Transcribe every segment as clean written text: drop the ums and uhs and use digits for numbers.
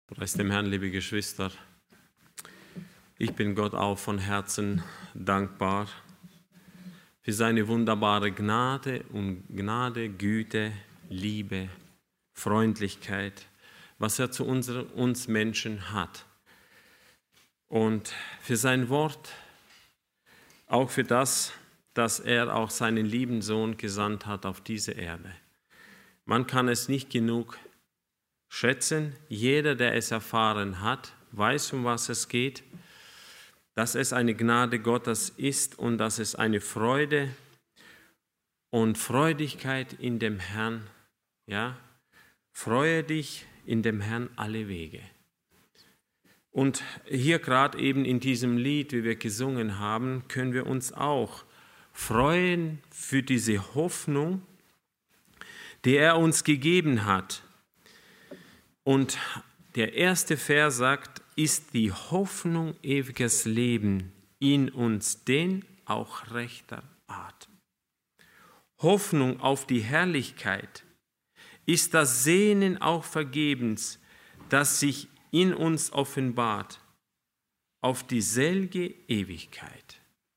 Preis dem Herrn, liebe Geschwister. Ich bin Gott auch von Herzen dankbar für seine wunderbare Gnade, Güte, Liebe, Freundlichkeit, was er zu uns Menschen hat. Und für sein Wort, auch für das, dass er auch seinen lieben Sohn gesandt hat auf diese Erde. Man kann es nicht genug schätzen. Jeder, der es erfahren hat, weiß, um was es geht, dass es eine Gnade Gottes ist und dass es eine Freude und Freudigkeit in dem Herrn, ja, freue dich in dem Herrn alle Wege. Und hier gerade eben in diesem Lied, wie wir gesungen haben, können wir uns auch freuen für diese Hoffnung, die er uns gegeben hat. Und der erste Vers sagt, ist die Hoffnung ewiges Leben in uns, denn auch rechter Art. Hoffnung auf die Herrlichkeit ist das Sehnen auch vergebens, das sich in uns offenbart, auf die selge Ewigkeit.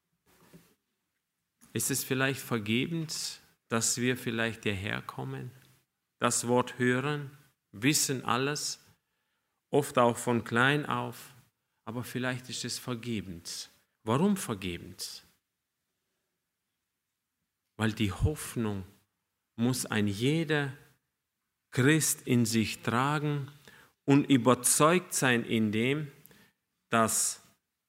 Ist es vielleicht vergebens, dass wir vielleicht hierher kommen, das Wort hören, wissen alles, oft auch von klein auf, aber vielleicht ist es vergebens. Warum vergebens? Weil die Hoffnung muss ein jeder Christ in sich tragen und überzeugt sein in dem, dass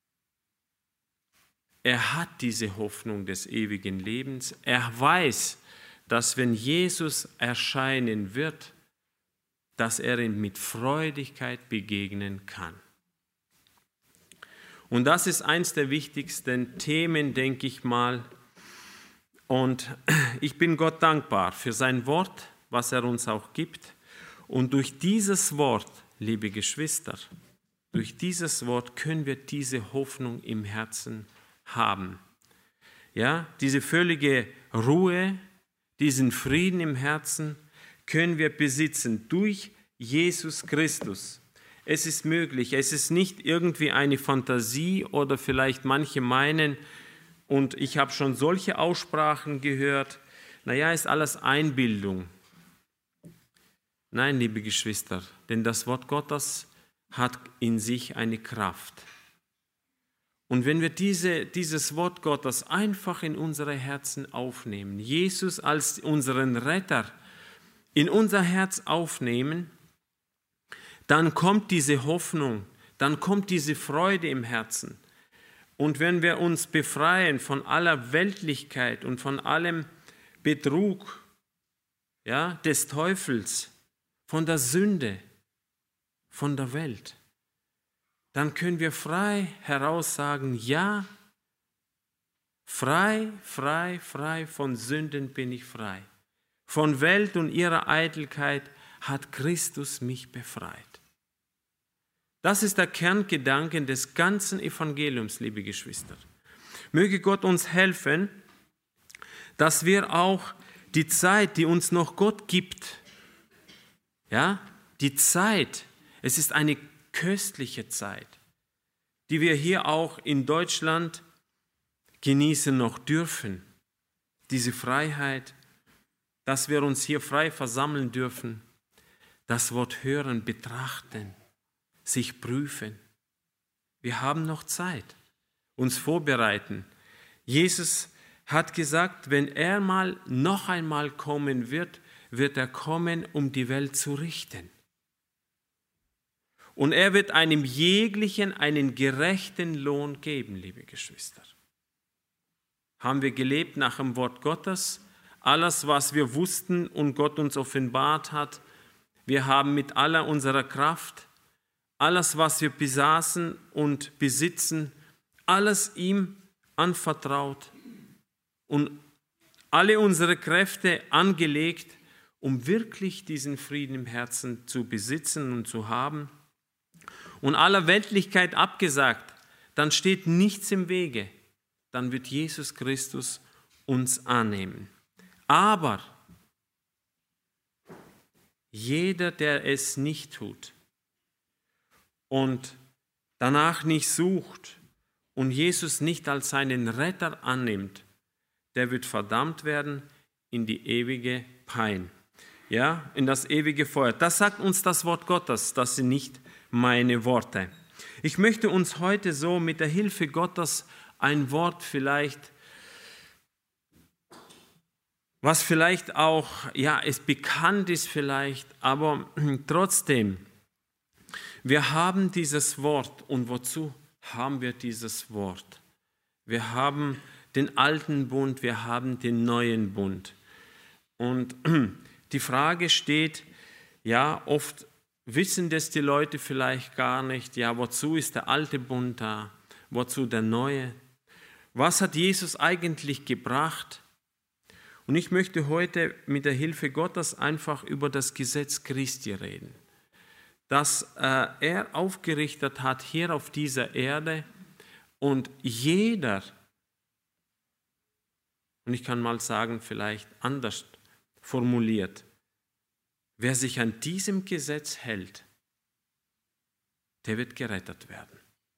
er hat diese Hoffnung des ewigen Lebens. Er weiß, dass wenn Jesus erscheinen wird, dass er ihm mit Freudigkeit begegnen kann. Und das ist eines der wichtigsten Themen, denke ich mal. Und ich bin Gott dankbar für sein Wort, was er uns auch gibt. Und durch dieses Wort, liebe Geschwister, durch dieses Wort können wir diese Hoffnung im Herzen haben. Ja, diese völlige Ruhe, diesen Frieden im Herzen können wir besitzen durch Jesus Christus. Es ist möglich, es ist nicht irgendwie eine Fantasie oder vielleicht manche meinen, und ich habe schon solche Aussprachen gehört, naja, ist alles Einbildung. Nein, liebe Geschwister, denn das Wort Gottes hat in sich eine Kraft. Und wenn wir dieses Wort Gottes einfach in unsere Herzen aufnehmen, Jesus als unseren Retter in unser Herz aufnehmen, dann kommt diese Hoffnung, dann kommt diese Freude im Herzen. Und wenn wir uns befreien von aller Weltlichkeit und von allem Betrug, ja, des Teufels, von der Sünde, von der Welt, dann können wir frei heraus sagen, ja, frei von Sünden bin ich frei. Von Welt und ihrer Eitelkeit hat Christus mich befreit. Das ist der Kerngedanke des ganzen Evangeliums, liebe Geschwister. Möge Gott uns helfen, dass wir auch die Zeit, die uns noch Gott gibt, ja, die Zeit, es ist eine köstliche Zeit, die wir hier auch in Deutschland genießen noch dürfen. Diese Freiheit, dass wir uns hier frei versammeln dürfen, das Wort hören, betrachten, sich prüfen. Wir haben noch Zeit, uns vorbereiten. Jesus hat gesagt, wenn er noch einmal kommen wird, wird er kommen, um die Welt zu richten. Und er wird einem jeglichen einen gerechten Lohn geben, liebe Geschwister. Haben wir gelebt nach dem Wort Gottes? Alles, was wir wussten und Gott uns offenbart hat, wir haben mit aller unserer Kraft, alles, was wir besaßen und besitzen, alles ihm anvertraut und alle unsere Kräfte angelegt, um wirklich diesen Frieden im Herzen zu besitzen und zu haben. Und aller Weltlichkeit abgesagt, dann steht nichts im Wege. Dann wird Jesus Christus uns annehmen. Aber jeder, der es nicht tut, und danach nicht sucht und Jesus nicht als seinen Retter annimmt, der wird verdammt werden in die ewige Pein, ja, in das ewige Feuer. Das sagt uns das Wort Gottes, das sind nicht meine Worte. Ich möchte uns heute so mit der Hilfe Gottes ein Wort vielleicht, was vielleicht auch, ja, es bekannt ist vielleicht, aber trotzdem, wir haben dieses Wort. Und wozu haben wir dieses Wort? Wir haben den alten Bund, wir haben den neuen Bund. Und die Frage steht, ja, oft wissen das die Leute vielleicht gar nicht, ja, wozu ist der alte Bund da? Wozu der neue? Was hat Jesus eigentlich gebracht? Und ich möchte heute mit der Hilfe Gottes einfach über das Gesetz Christi reden, das er aufgerichtet hat hier auf dieser Erde und jeder, und ich kann mal sagen, vielleicht anders formuliert, wer sich an diesem Gesetz hält, der wird gerettet werden.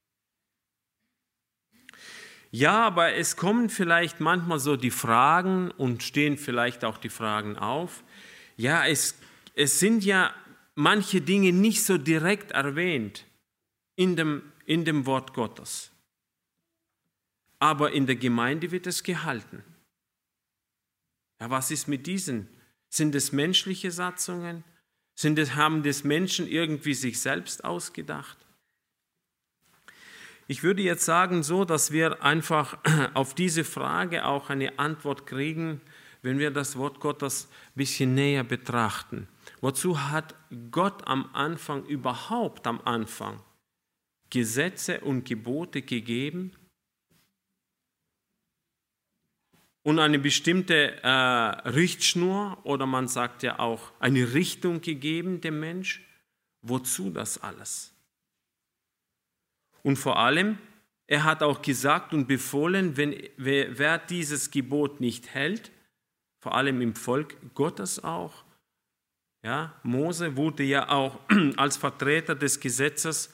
Ja, aber es kommen vielleicht manchmal so die Fragen und stehen vielleicht auch die Fragen auf. Ja, es sind ja manche Dinge nicht so direkt erwähnt in dem Wort Gottes. Aber in der Gemeinde wird es gehalten. Ja, was ist mit diesen? Sind es menschliche Satzungen? Haben das Menschen irgendwie sich selbst ausgedacht? Ich würde jetzt sagen, so, dass wir einfach auf diese Frage auch eine Antwort kriegen, wenn wir das Wort Gottes ein bisschen näher betrachten. Wozu hat Gott überhaupt am Anfang Gesetze und Gebote gegeben und eine bestimmte Richtschnur oder man sagt ja auch eine Richtung gegeben dem Mensch? Wozu das alles? Und vor allem, er hat auch gesagt und befohlen, wer dieses Gebot nicht hält, vor allem im Volk Gottes auch, ja, Mose wurde ja auch als Vertreter des Gesetzes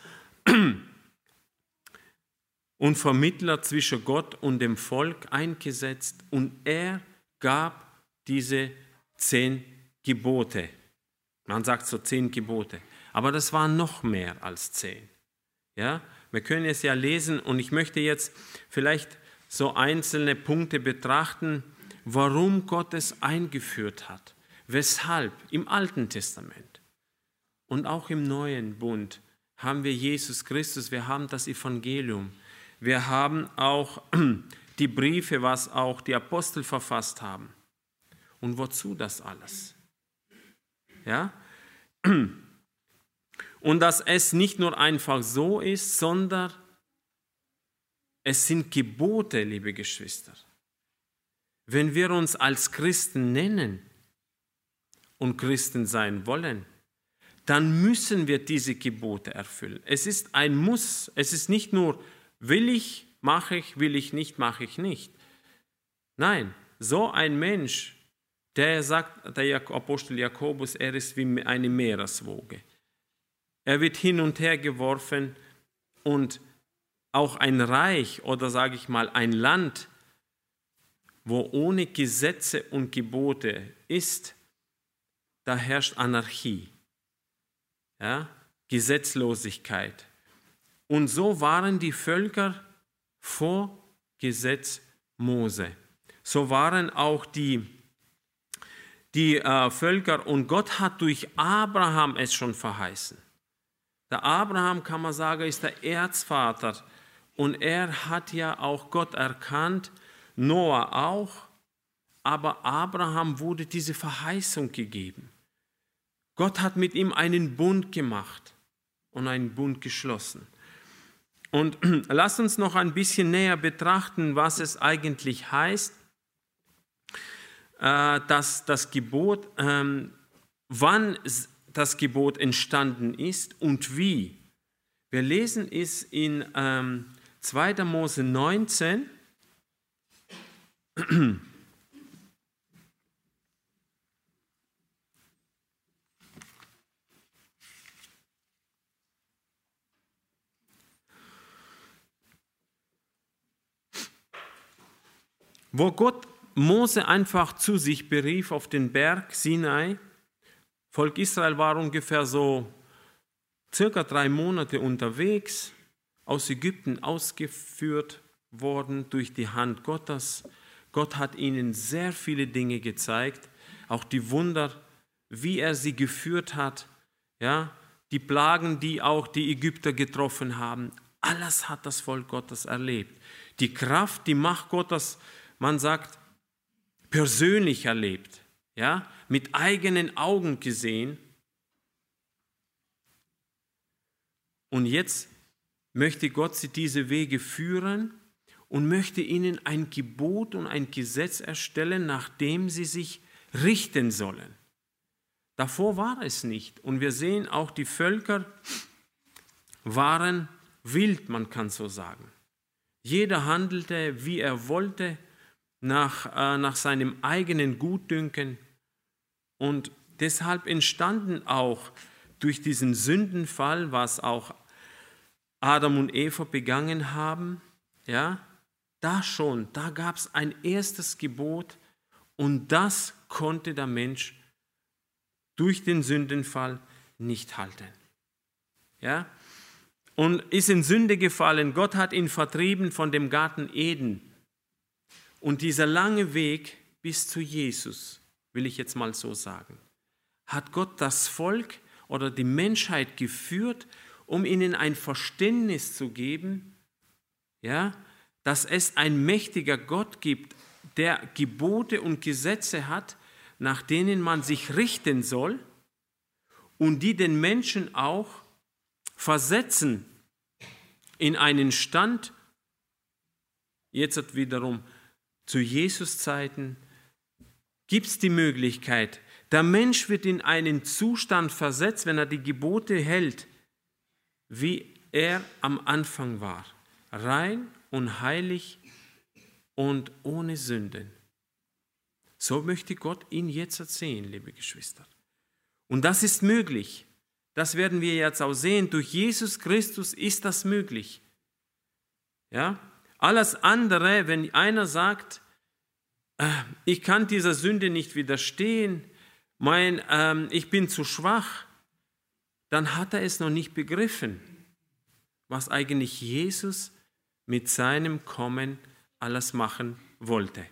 und Vermittler zwischen Gott und dem Volk eingesetzt und er gab diese 10 Gebote. Man sagt so 10 Gebote, aber das waren noch mehr als 10. Ja, wir können es ja lesen und ich möchte jetzt vielleicht so einzelne Punkte betrachten, warum Gott es eingeführt hat, weshalb im Alten Testament und auch im Neuen Bund haben wir Jesus Christus, wir haben das Evangelium, wir haben auch die Briefe, was auch die Apostel verfasst haben. Und wozu das alles? Ja? Und dass es nicht nur einfach so ist, sondern es sind Gebote, liebe Geschwister. Wenn wir uns als Christen nennen und Christen sein wollen, dann müssen wir diese Gebote erfüllen. Es ist ein Muss. Es ist nicht nur, will ich, mache ich, will ich nicht, mache ich nicht. Nein, so ein Mensch, der sagt, der Apostel Jakobus, er ist wie eine Meereswoge. Er wird hin und her geworfen und auch ein Reich oder sage ich mal ein Land, wo ohne Gesetze und Gebote ist, da herrscht Anarchie, ja? Gesetzlosigkeit. Und so waren die Völker vor Gesetz Mose. So waren auch die Völker und Gott hat durch Abraham es schon verheißen. Der Abraham, kann man sagen, ist der Erzvater und er hat ja auch Gott erkannt, Noah auch, aber Abraham wurde diese Verheißung gegeben. Gott hat mit ihm einen Bund gemacht und einen Bund geschlossen. Und lasst uns noch ein bisschen näher betrachten, was es eigentlich heißt, dass das Gebot, wann das Gebot entstanden ist und wie. Wir lesen es in 2. Mose 19. wo Gott Mose einfach zu sich berief auf den Berg Sinai. Volk Israel war ungefähr so circa 3 Monate unterwegs, aus Ägypten ausgeführt worden durch die Hand Gottes. Gott hat ihnen sehr viele Dinge gezeigt, auch die Wunder, wie er sie geführt hat, ja, die Plagen, die auch die Ägypter getroffen haben. Alles hat das Volk Gottes erlebt. Die Kraft, die Macht Gottes, man sagt, persönlich erlebt, ja, mit eigenen Augen gesehen. Und jetzt möchte Gott sie diese Wege führen und möchte ihnen ein Gebot und ein Gesetz erstellen, nach dem sie sich richten sollen. Davor war es nicht. Und wir sehen auch, die Völker waren wild, man kann so sagen. Jeder handelte, wie er wollte, nach seinem eigenen Gutdünken. Und deshalb entstanden auch durch diesen Sündenfall, was auch Adam und Eva begangen haben, ja, da gab es ein erstes Gebot und das konnte der Mensch durch den Sündenfall nicht halten. Ja? Und ist in Sünde gefallen. Gott hat ihn vertrieben von dem Garten Eden. Und dieser lange Weg bis zu Jesus, will ich jetzt mal so sagen, hat Gott das Volk oder die Menschheit geführt, um ihnen ein Verständnis zu geben, ja, dass es ein mächtiger Gott gibt, der Gebote und Gesetze hat, nach denen man sich richten soll und die den Menschen auch versetzen in einen Stand, jetzt wiederum zu Jesus Zeiten, gibt es die Möglichkeit, der Mensch wird in einen Zustand versetzt, wenn er die Gebote hält, wie er am Anfang war, rein und heilig und ohne Sünden. So möchte Gott ihn jetzt sehen, liebe Geschwister. Und das ist möglich. Das werden wir jetzt auch sehen. Durch Jesus Christus ist das möglich. Ja? Alles andere, wenn einer sagt, ich kann dieser Sünde nicht widerstehen, ich bin zu schwach, dann hat er es noch nicht begriffen, was eigentlich Jesus mit seinem Kommen alles machen wollte.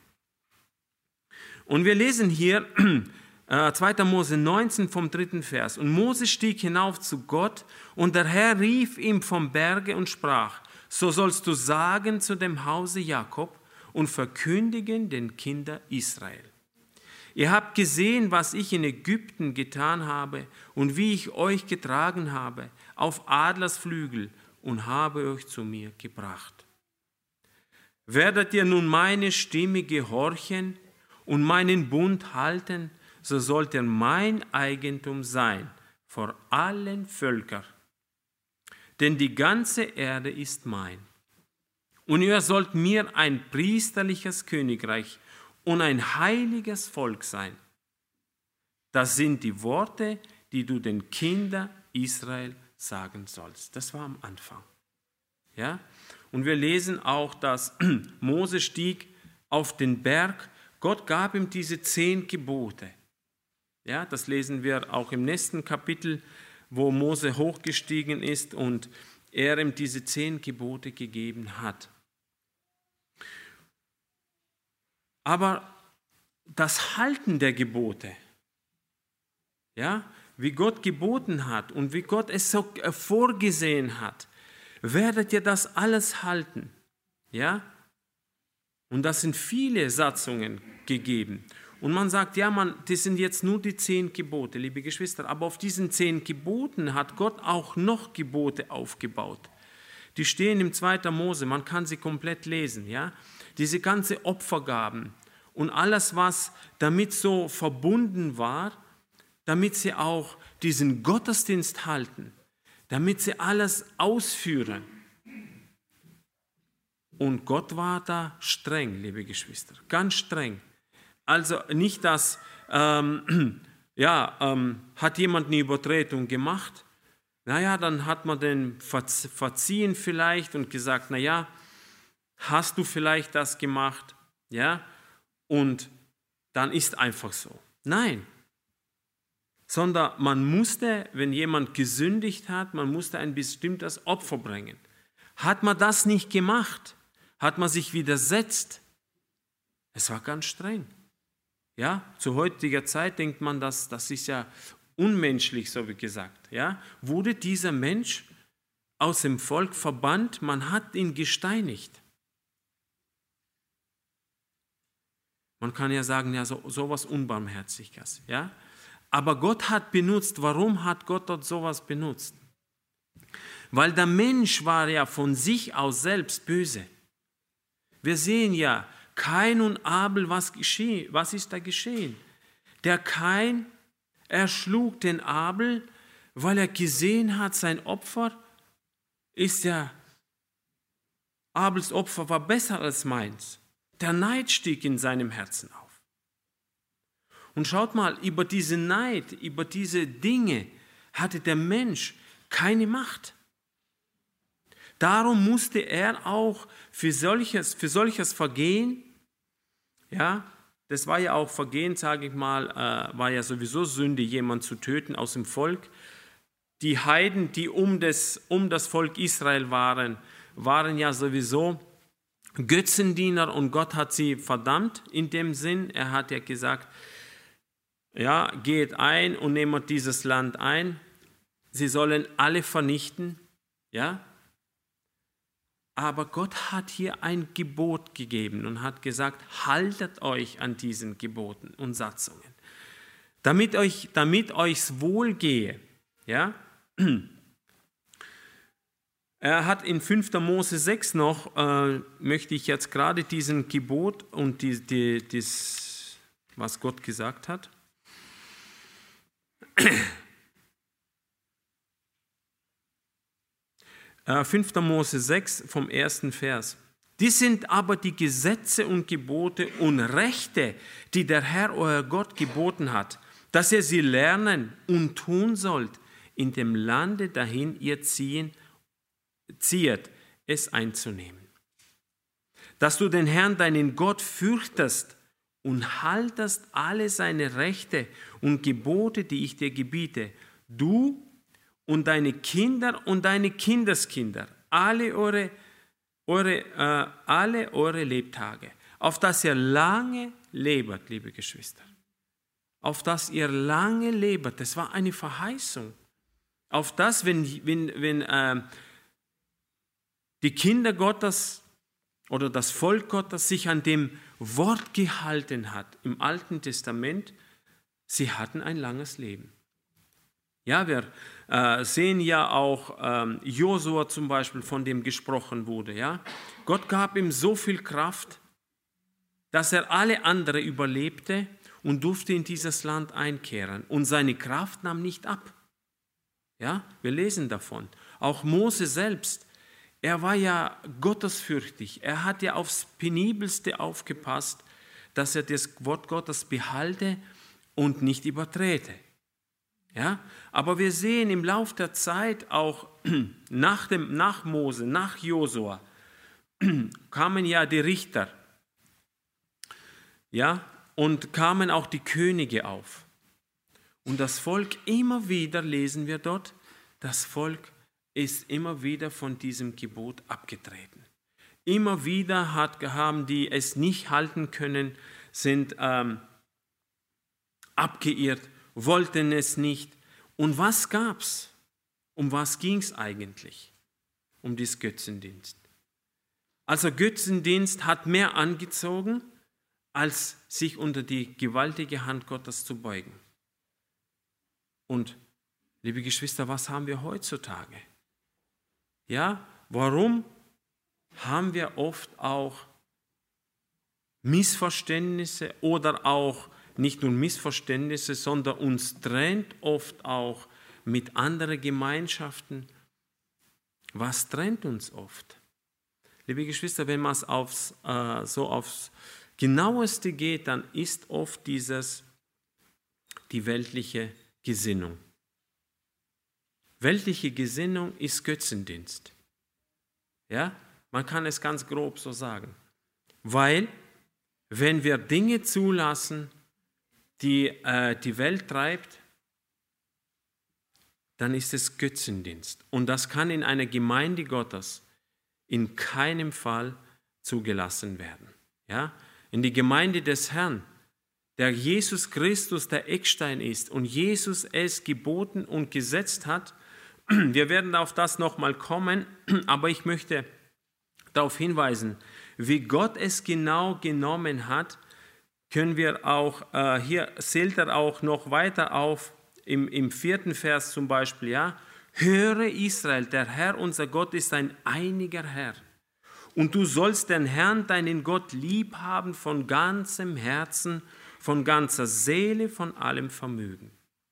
Und wir lesen hier 2. Mose 19 vom 3. Vers. Und Mose stieg hinauf zu Gott, und der Herr rief ihm vom Berge und sprach: So sollst du sagen zu dem Hause Jakob und verkündigen den Kindern Israel: Ihr habt gesehen, was ich in Ägypten getan habe und wie ich euch getragen habe auf Adlersflügel und habe euch zu mir gebracht. Werdet ihr nun meine Stimme gehorchen und meinen Bund halten, so sollt ihr mein Eigentum sein vor allen Völkern. Denn die ganze Erde ist mein. Und ihr sollt mir ein priesterliches Königreich und ein heiliges Volk sein. Das sind die Worte, die du den Kindern Israel sagen sollst. Das war am Anfang. Ja? Und wir lesen auch, dass Mose stieg auf den Berg. Gott gab ihm diese 10 Gebote. Ja, das lesen wir auch im nächsten Kapitel, wo Mose hochgestiegen ist und er ihm diese 10 Gebote gegeben hat. Aber das Halten der Gebote, ja, wie Gott geboten hat und wie Gott es so vorgesehen hat, werdet ihr das alles halten. Ja? Und das sind viele Satzungen gegeben. Und man sagt, ja, das sind jetzt nur die 10 Gebote, liebe Geschwister, aber auf diesen 10 Geboten hat Gott auch noch Gebote aufgebaut. Die stehen im 2. Mose, man kann sie komplett lesen, ja. Diese ganze Opfergaben und alles, was damit so verbunden war, damit sie auch diesen Gottesdienst halten, damit sie alles ausführen. Und Gott war da streng, liebe Geschwister, ganz streng. Also nicht, dass, hat jemand eine Übertretung gemacht, naja, dann hat man den verziehen vielleicht und gesagt, naja, hast du vielleicht das gemacht? ja, und dann ist einfach so. Nein, sondern man musste, wenn jemand gesündigt hat, man musste ein bestimmtes Opfer bringen. Hat man das nicht gemacht, hat man sich widersetzt, es war ganz streng. Ja, zu heutiger Zeit denkt man, das ist ja unmenschlich, so wie gesagt. Ja, wurde dieser Mensch aus dem Volk verbannt, man hat ihn gesteinigt. Man kann ja sagen, ja, sowas Unbarmherziges. Ja? Aber Gott hat benutzt, warum hat Gott dort sowas benutzt? Weil der Mensch war ja von sich aus selbst böse. Wir sehen ja, Kain und Abel, was ist da geschehen? Der Kain erschlug den Abel, weil er gesehen hat, sein Opfer ist ja, Abels Opfer war besser als meins. Der Neid stieg in seinem Herzen auf. Und schaut mal, über diesen Neid, über diese Dinge hatte der Mensch keine Macht. Darum musste er auch für solches Vergehen, ja, das war ja auch Vergehen, sage ich mal, war ja sowieso Sünde, jemanden zu töten aus dem Volk. Die Heiden, die um das Volk Israel waren ja sowieso Götzendiener und Gott hat sie verdammt in dem Sinn. Er hat ja gesagt, ja, geht ein und nehmt dieses Land ein. Sie sollen alle vernichten, ja. Aber Gott hat hier ein Gebot gegeben und hat gesagt, haltet euch an diesen Geboten und Satzungen, damit euch's wohlgehe, ja. Er hat in 5. Mose 6 noch, möchte ich jetzt gerade diesen Gebot und was Gott gesagt hat. 5. Mose 6 vom 1. Vers. Dies sind aber die Gesetze und Gebote und Rechte, die der Herr, euer Gott, geboten hat, dass ihr sie lernen und tun sollt, in dem Lande, dahin ihr zieht, es einzunehmen. Dass du den Herrn, deinen Gott, fürchtest und haltest alle seine Rechte und Gebote, die ich dir gebiete, du und deine Kinder und deine Kindeskinder, alle eure Lebtage, auf dass ihr lange lebt, liebe Geschwister. Auf dass ihr lange lebt, das war eine Verheißung. Auf das, wenn die Kinder Gottes oder das Volk Gottes sich an dem Wort gehalten hat im Alten Testament, sie hatten ein langes Leben. Ja, wir sehen ja auch Josua zum Beispiel, von dem gesprochen wurde. Ja? Gott gab ihm so viel Kraft, dass er alle anderen überlebte und durfte in dieses Land einkehren. Und seine Kraft nahm nicht ab. Ja, wir lesen davon. Auch Mose selbst, er war ja gottesfürchtig. Er hat ja aufs Penibelste aufgepasst, dass er das Wort Gottes behalte und nicht übertrete. Ja, aber wir sehen im Lauf der Zeit auch nach Mose, nach Josua, kamen ja die Richter, ja, und kamen auch die Könige auf. Und das Volk immer wieder, lesen wir dort, das Volk ist immer wieder von diesem Gebot abgetreten. Immer wieder haben die es nicht halten können, sind abgeirrt, wollten es nicht. Und was gab's? Um was ging es eigentlich? Um das Götzendienst. Also Götzendienst hat mehr angezogen, als sich unter die gewaltige Hand Gottes zu beugen. Und, liebe Geschwister, was haben wir heutzutage? Ja, warum haben wir oft auch Missverständnisse oder auch nicht nur Missverständnisse, sondern uns trennt oft auch mit anderen Gemeinschaften. Was trennt uns oft? Liebe Geschwister, wenn man es aufs Genaueste geht, dann ist oft die weltliche Gesinnung. Weltliche Gesinnung ist Götzendienst. Ja, man kann es ganz grob so sagen. Weil, wenn wir Dinge zulassen, die die Welt treibt, dann ist es Götzendienst. Und das kann in einer Gemeinde Gottes in keinem Fall zugelassen werden. Ja? In die Gemeinde des Herrn, der Jesus Christus der Eckstein ist und Jesus es geboten und gesetzt hat. Wir werden auf das nochmal kommen, aber ich möchte darauf hinweisen, wie Gott es genau genommen hat, können wir auch, hier zählt er auch noch weiter auf, im 4. Vers zum Beispiel, ja, höre Israel, der Herr, unser Gott, ist ein einiger Herr. Und du sollst den Herrn, deinen Gott, lieb haben von ganzem Herzen, von ganzer Seele, von allem Vermögen.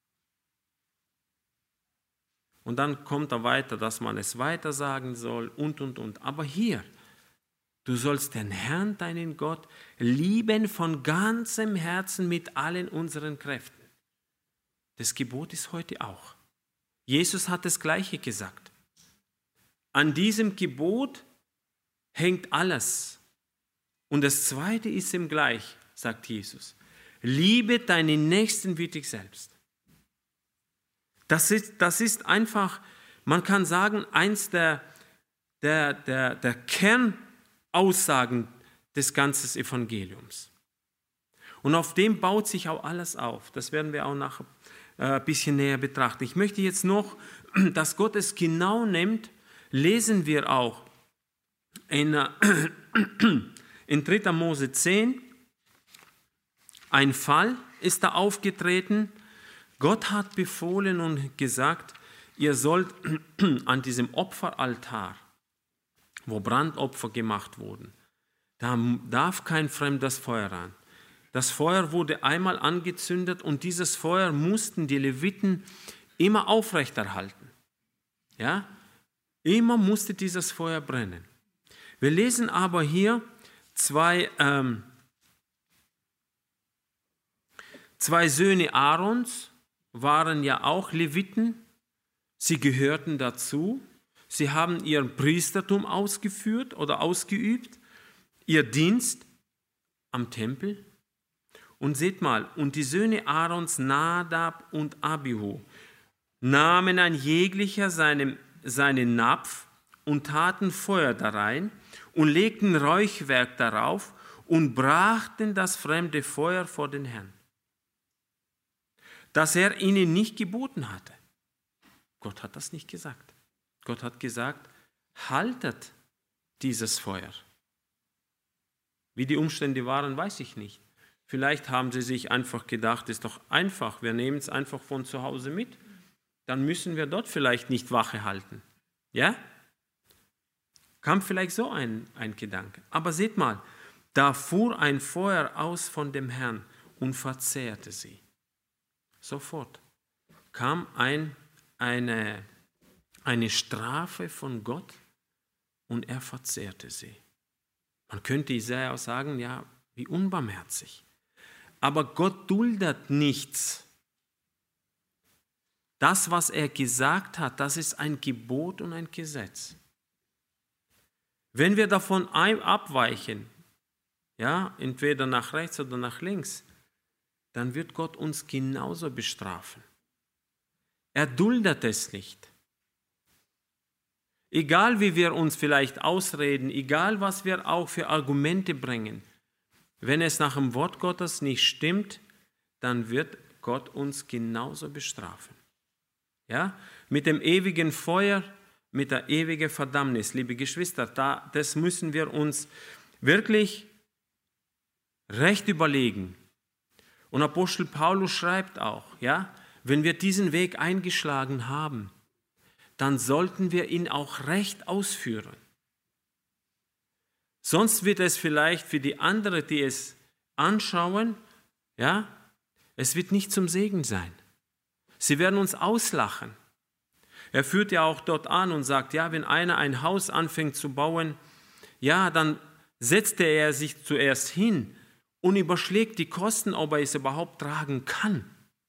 Und dann kommt er weiter, dass man es weiter sagen soll und. Aber hier, du sollst den Herrn, deinen Gott, lieben von ganzem Herzen mit allen unseren Kräften. Das Gebot ist heute auch. Jesus hat das Gleiche gesagt. An diesem Gebot hängt alles. Und das Zweite ist ihm gleich, sagt Jesus. Liebe deinen Nächsten wie dich selbst. Das ist einfach, man kann sagen, eins der Kernaussagen des ganzen Evangeliums. Und auf dem baut sich auch alles auf. Das werden wir auch nachher ein bisschen näher betrachten. Ich möchte jetzt noch, dass Gott es genau nimmt, lesen wir auch in 3. Mose 10. Ein Fall ist da aufgetreten. Gott hat befohlen und gesagt, ihr sollt an diesem Opferaltar, wo Brandopfer gemacht wurden, da darf kein fremdes Feuer ran. Das Feuer wurde einmal angezündet und dieses Feuer mussten die Leviten immer aufrechterhalten. Ja? Immer musste dieses Feuer brennen. Wir lesen aber hier zwei Söhne Aarons, waren ja auch Leviten. Sie gehörten dazu. Sie haben ihr Priestertum ausgeführt oder ausgeübt, ihr Dienst am Tempel. Und seht mal, und die Söhne Aarons, Nadab und Abihu, nahmen ein jeglicher seinen Napf und taten Feuer darein und legten Räuchwerk darauf und brachten das fremde Feuer vor den Herrn, das er ihnen nicht geboten hatte. Gott hat das nicht gesagt. Gott hat gesagt, haltet dieses Feuer. Wie die Umstände waren, weiß ich nicht. Vielleicht haben sie sich einfach gedacht, ist doch einfach, wir nehmen es einfach von zu Hause mit, dann müssen wir dort vielleicht nicht Wache halten. Ja? Kam vielleicht so ein Gedanke. Aber seht mal, da fuhr ein Feuer aus von dem Herrn und verzehrte sie. Sofort kam eine Strafe von Gott und er verzehrte sie. Man könnte Jesaja auch sagen, ja, wie unbarmherzig. Aber Gott duldet nichts. Das, was er gesagt hat, das ist ein Gebot und ein Gesetz. Wenn wir davon abweichen, ja, entweder nach rechts oder nach links, dann wird Gott uns genauso bestrafen. Er duldet es nicht. Egal wie wir uns vielleicht ausreden, egal was wir auch für Argumente bringen, wenn es nach dem Wort Gottes nicht stimmt, dann wird Gott uns genauso bestrafen. Ja? Mit dem ewigen Feuer, mit der ewigen Verdammnis, liebe Geschwister, das müssen wir uns wirklich recht überlegen. Und Apostel Paulus schreibt auch, ja, wenn wir diesen Weg eingeschlagen haben, dann sollten wir ihn auch recht ausführen. Sonst wird es vielleicht für die anderen, die es anschauen, ja, es wird nicht zum Segen sein. Sie werden uns auslachen. Er führt ja auch dort an und sagt, ja, wenn einer ein Haus anfängt zu bauen, ja, dann setzte er sich zuerst hin und überschlägt die Kosten, ob er es überhaupt tragen kann.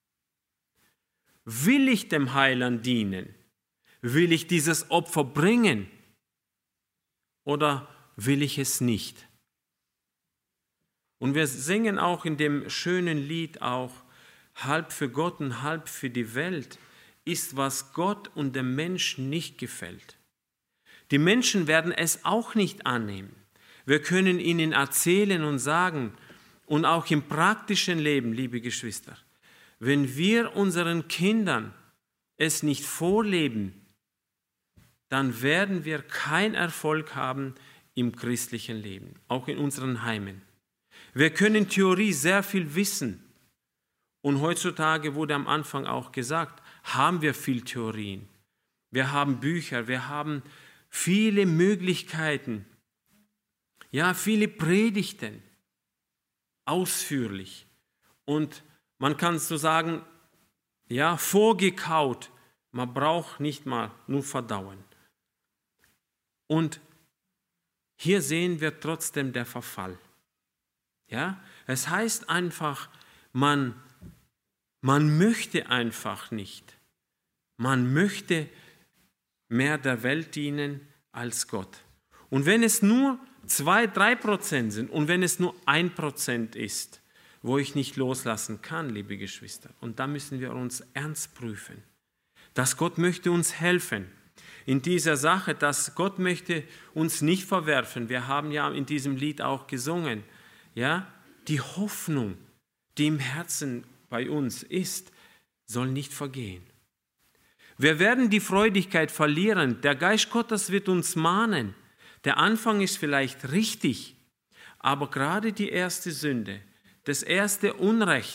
Will ich dem Heiland dienen? Will ich dieses Opfer bringen? Oder will ich es nicht? Und wir singen auch in dem schönen Lied auch, halb für Gott und halb für die Welt ist, was Gott und dem Menschen nicht gefällt. Die Menschen werden es auch nicht annehmen. Wir können ihnen erzählen und sagen, und auch im praktischen Leben, liebe Geschwister, wenn wir unseren Kindern es nicht vorleben, dann werden wir keinen Erfolg haben im christlichen Leben, auch in unseren Heimen. Wir können Theorie sehr viel wissen. Und heutzutage wurde am Anfang auch gesagt, haben wir viel Theorien. Wir haben Bücher, wir haben viele Möglichkeiten, ja, viele Predigten, ausführlich. Und man kann so sagen, ja, vorgekaut. Man braucht nicht mal nur verdauen. Und hier sehen wir trotzdem der Verfall. Ja, es heißt einfach, man möchte einfach nicht. Man möchte mehr der Welt dienen als Gott. Und wenn es nur 2-3% sind und wenn es nur 1% ist, wo ich nicht loslassen kann, liebe Geschwister, und da müssen wir uns ernst prüfen, dass Gott möchte uns helfen in dieser Sache, dass Gott möchte uns nicht verwerfen. Wir haben ja in diesem Lied auch gesungen, ja, die Hoffnung, die im Herzen bei uns ist, soll nicht vergehen. Wir werden die Freudigkeit verlieren. Der Geist Gottes wird uns mahnen. Der Anfang ist vielleicht richtig, aber gerade die erste Sünde, das erste Unrecht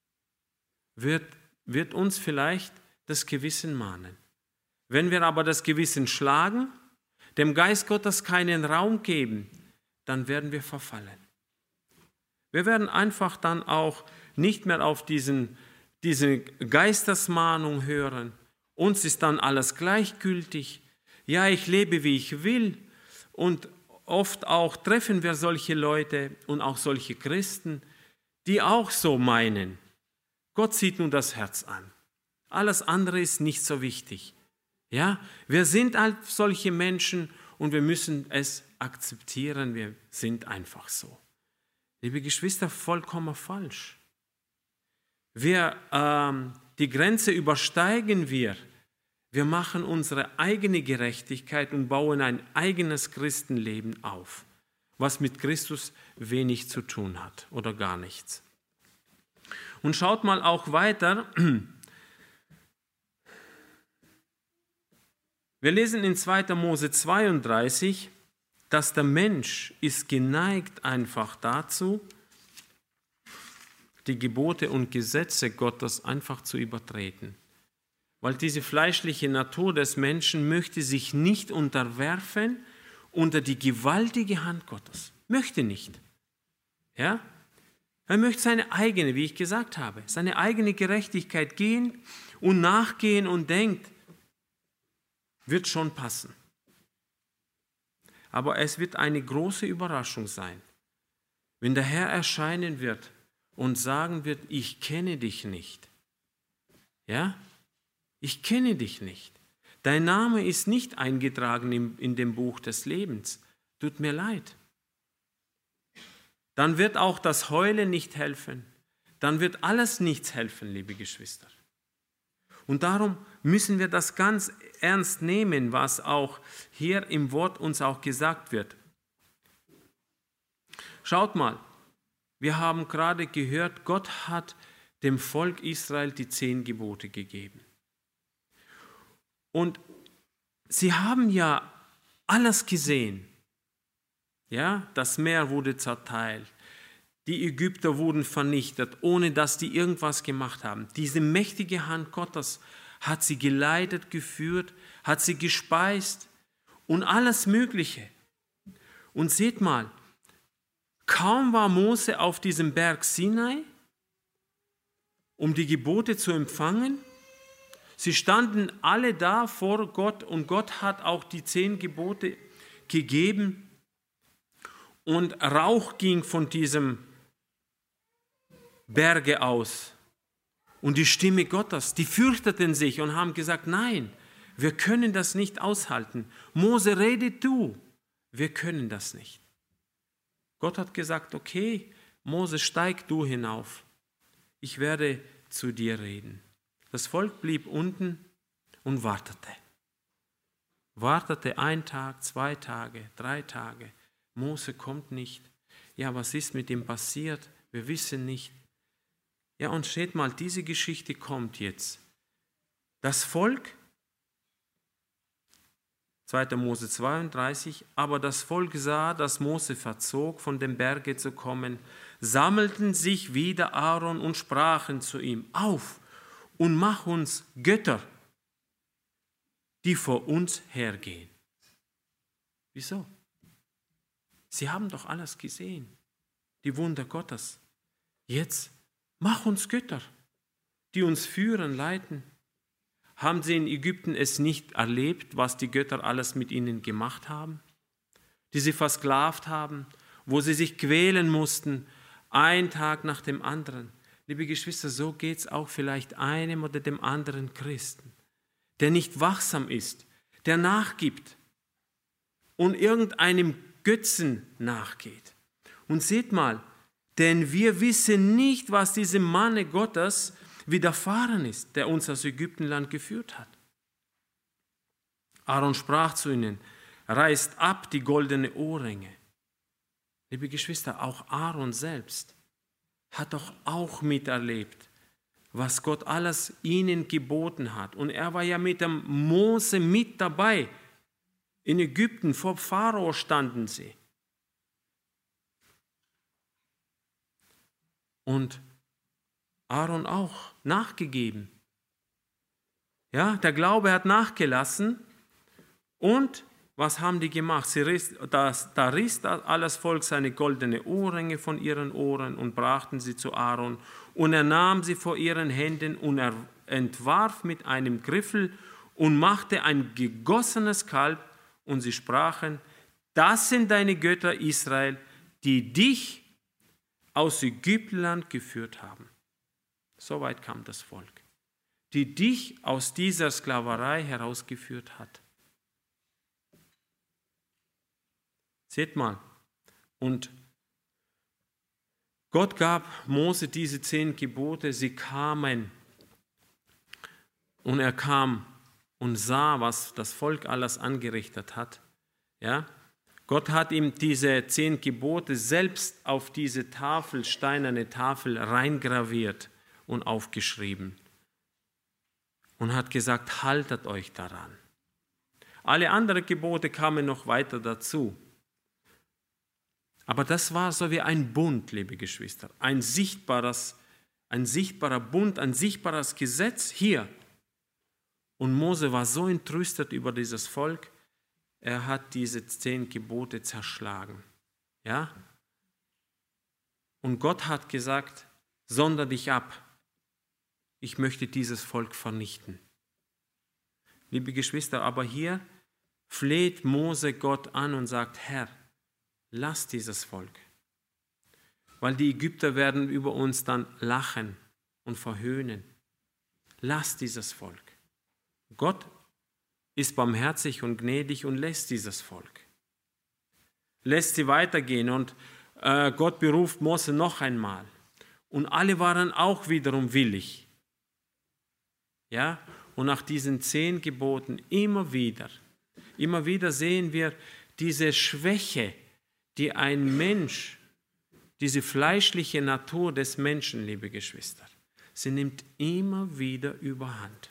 wird uns vielleicht das Gewissen mahnen. Wenn wir aber das Gewissen schlagen, dem Geist Gottes keinen Raum geben, dann werden wir verfallen. Wir werden einfach dann auch nicht mehr auf diese Geistesmahnung hören. Uns ist dann alles gleichgültig. Ja, ich lebe, wie ich will. Und oft auch treffen wir solche Leute und auch solche Christen, die auch so meinen. Gott sieht nun das Herz an. Alles andere ist nicht so wichtig. Ja, wir sind halt solche Menschen und wir müssen es akzeptieren. Wir sind einfach so. Liebe Geschwister, vollkommen falsch. Die Grenze übersteigen wir. Wir machen unsere eigene Gerechtigkeit und bauen ein eigenes Christenleben auf, was mit Christus wenig zu tun hat oder gar nichts. Und schaut mal auch weiter. Wir lesen in 2. Mose 32, dass der Mensch ist geneigt einfach dazu, die Gebote und Gesetze Gottes einfach zu übertreten. Weil diese fleischliche Natur des Menschen möchte sich nicht unterwerfen unter die gewaltige Hand Gottes. Möchte nicht. Ja? Er möchte seine eigene, wie ich gesagt habe, seine eigene Gerechtigkeit gehen und nachgehen und denkt, wird schon passen. Aber es wird eine große Überraschung sein, wenn der Herr erscheinen wird und sagen wird, ich kenne dich nicht. Ja? Ich kenne dich nicht. Dein Name ist nicht eingetragen in dem Buch des Lebens. Tut mir leid. Dann wird auch das Heulen nicht helfen. Dann wird alles nichts helfen, liebe Geschwister. Und darum müssen wir das ganz ernst nehmen, was auch hier im Wort uns auch gesagt wird. Schaut mal, wir haben gerade gehört, Gott hat dem Volk Israel die 10 Gebote gegeben. Und sie haben ja alles gesehen. Ja, das Meer wurde zerteilt. Die Ägypter wurden vernichtet, ohne dass die irgendwas gemacht haben. Diese mächtige Hand Gottes hat sie geleitet, geführt, hat sie gespeist und alles Mögliche. Und seht mal, kaum war Mose auf diesem Berg Sinai, um die Gebote zu empfangen. Sie standen alle da vor Gott und Gott hat auch die 10 Gebote gegeben und Rauch ging von diesem Berge aus. Und die Stimme Gottes, die fürchteten sich und haben gesagt, nein, wir können das nicht aushalten. Mose, rede du. Wir können das nicht. Gott hat gesagt, okay, Mose, steig du hinauf, ich werde zu dir reden. Das Volk blieb unten und wartete. Wartete 1 Tag, 2 Tage, 3 Tage. Mose kommt nicht. Ja, was ist mit ihm passiert? Wir wissen nicht. Ja, und steht mal, diese Geschichte kommt jetzt. Das Volk, 2. Mose 32, aber das Volk sah, dass Mose verzog, von dem Berge zu kommen, sammelten sich wieder Aaron und sprachen zu ihm, auf und mach uns Götter, die vor uns hergehen. Wieso? Sie haben doch alles gesehen, die Wunder Gottes. Jetzt mach uns Götter, die uns führen, leiten. Haben sie in Ägypten es nicht erlebt, was die Götter alles mit ihnen gemacht haben? Die sie versklavt haben, wo sie sich quälen mussten, ein Tag nach dem anderen. Liebe Geschwister, so geht es auch vielleicht einem oder dem anderen Christen, der nicht wachsam ist, der nachgibt und irgendeinem Götzen nachgeht. Und seht mal, denn wir wissen nicht, was diesem Manne Gottes widerfahren ist, der uns aus Ägyptenland geführt hat. Aaron sprach zu ihnen, reißt ab die goldenen Ohrringe. Liebe Geschwister, auch Aaron selbst hat doch auch miterlebt, was Gott alles ihnen geboten hat. Und er war ja mit dem Mose mit dabei. In Ägypten vor Pharao standen sie. Und Aaron auch nachgegeben. Ja, der Glaube hat nachgelassen. Und was haben die gemacht? Da riss alles Volk seine goldene Ohrringe von ihren Ohren und brachten sie zu Aaron. Und er nahm sie vor ihren Händen und er entwarf mit einem Griffel und machte ein gegossenes Kalb. Und sie sprachen, das sind deine Götter Israel, die dich aus Ägyptenland geführt haben. Soweit kam das Volk, die dich aus dieser Sklaverei herausgeführt hat. Seht mal, und Gott gab Mose diese 10 Gebote, sie kamen und er kam und sah, was das Volk alles angerichtet hat. Ja? Gott hat ihm diese 10 Gebote selbst auf diese Tafel, steinerne Tafel, reingraviert und aufgeschrieben und hat gesagt, haltet euch daran. Alle anderen Gebote kamen noch weiter dazu. Aber das war so wie ein Bund, liebe Geschwister, ein sichtbarer Bund, ein sichtbares Gesetz hier. Und Mose war so entrüstet über dieses Volk, er hat diese 10 Gebote zerschlagen. Ja? Und Gott hat gesagt, sonder dich ab. Ich möchte dieses Volk vernichten. Liebe Geschwister, aber hier fleht Mose Gott an und sagt, Herr, lass dieses Volk. Weil die Ägypter werden über uns dann lachen und verhöhnen. Lass dieses Volk. Gott ist barmherzig und gnädig und lässt dieses Volk. Lässt sie weitergehen und Gott beruft Mose noch einmal. Und alle waren auch wiederum willig. Ja? Und nach diesen 10 Geboten immer wieder sehen wir diese Schwäche, die ein Mensch, diese fleischliche Natur des Menschen, liebe Geschwister, sie nimmt immer wieder überhand.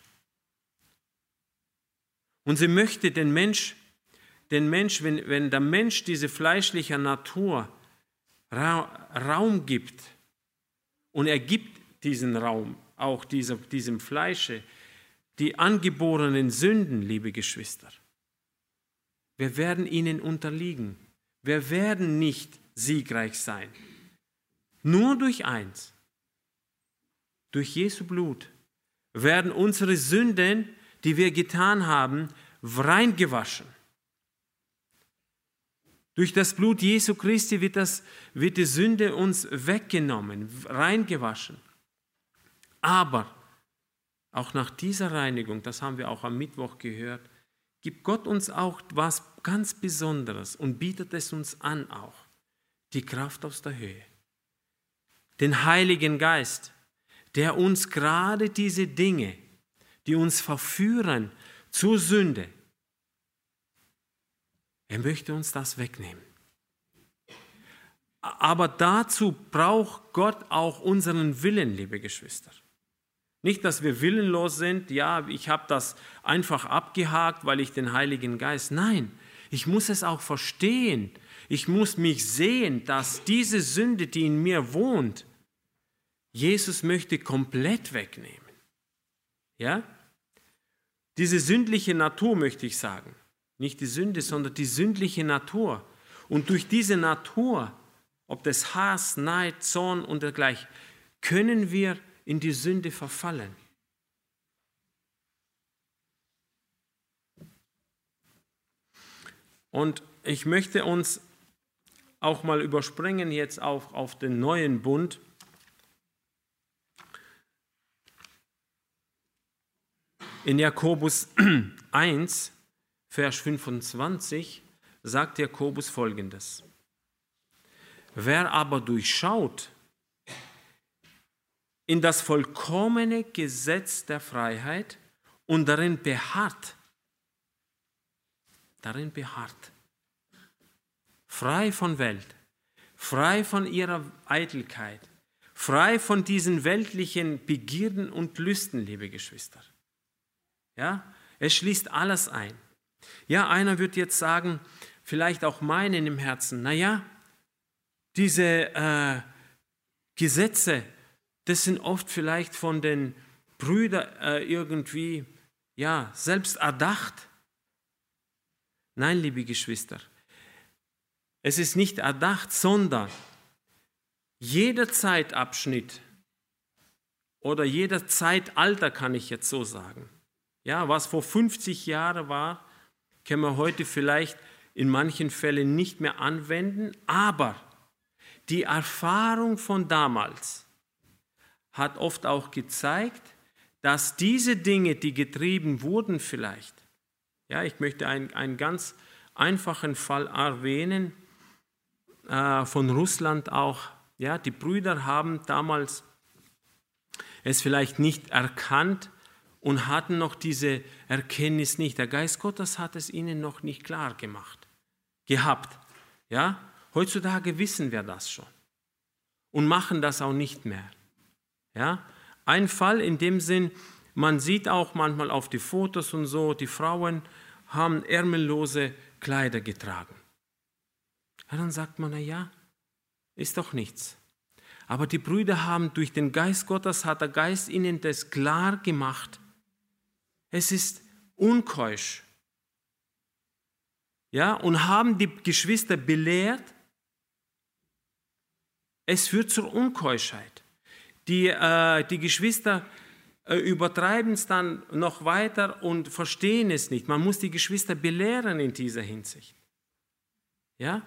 Und sie möchte den Mensch, wenn der Mensch diese fleischliche Natur Raum gibt, und er gibt diesen Raum, auch diesem Fleische, die angeborenen Sünden, liebe Geschwister, wir werden ihnen unterliegen. Wir werden nicht siegreich sein. Nur durch eins, durch Jesu Blut, werden unsere Sünden, die wir getan haben, reingewaschen. Durch das Blut Jesu Christi wird die Sünde uns weggenommen, reingewaschen. Aber auch nach dieser Reinigung, das haben wir auch am Mittwoch gehört, gibt Gott uns auch was ganz Besonderes und bietet es uns an auch, die Kraft aus der Höhe. den Heiligen Geist, der uns gerade diese Dinge, die uns verführen zur Sünde, er möchte uns das wegnehmen. Aber dazu braucht Gott auch unseren Willen, liebe Geschwister. Nicht, dass wir willenlos sind, ja, ich habe das einfach abgehakt, weil ich den Heiligen Geist, nein, ich muss es auch verstehen. Ich muss mich sehen, dass diese Sünde, die in mir wohnt, Jesus möchte komplett wegnehmen. Ja? Diese sündliche Natur möchte ich sagen. Nicht die Sünde, sondern die sündliche Natur. Und durch diese Natur, ob das Hass, Neid, Zorn und dergleichen, können wir in die Sünde verfallen. Und ich möchte uns auch mal überspringen jetzt auf den neuen Bund. In Jakobus 1, Vers 25 sagt Jakobus Folgendes. Wer aber durchschaut in das vollkommene Gesetz der Freiheit und darin beharrt, frei von Welt, frei von ihrer Eitelkeit, frei von diesen weltlichen Begierden und Lüsten, liebe Geschwister. Ja, es schließt alles ein. Ja, einer wird jetzt sagen, vielleicht auch meinen im Herzen, naja, diese Gesetze, das sind oft vielleicht von den Brüdern irgendwie, ja, selbst erdacht. Nein, liebe Geschwister, es ist nicht erdacht, sondern jeder Zeitabschnitt oder jeder Zeitalter, kann ich jetzt so sagen, ja, was vor 50 Jahren war, können wir heute vielleicht in manchen Fällen nicht mehr anwenden, aber die Erfahrung von damals hat oft auch gezeigt, dass diese Dinge, die getrieben wurden vielleicht, ja, ich möchte einen ganz einfachen Fall erwähnen, von Russland auch, ja, die Brüder haben damals es vielleicht nicht erkannt und hatten noch diese Erkenntnis nicht. Der Geist Gottes hat es ihnen noch nicht klar gehabt. Ja? Heutzutage wissen wir das schon und machen das auch nicht mehr. Ja? Ein Fall in dem Sinn, man sieht auch manchmal auf die Fotos und so, die Frauen haben ärmellose Kleider getragen. Ja, dann sagt man, na ja, ist doch nichts. Aber die Brüder haben durch den Geist Gottes, hat der Geist ihnen das klar gemacht. Es ist unkeusch. Ja, und haben die Geschwister belehrt, es führt zur Unkeuschheit. Die Geschwister übertreiben es dann noch weiter und verstehen es nicht. Man muss die Geschwister belehren in dieser Hinsicht. Ja?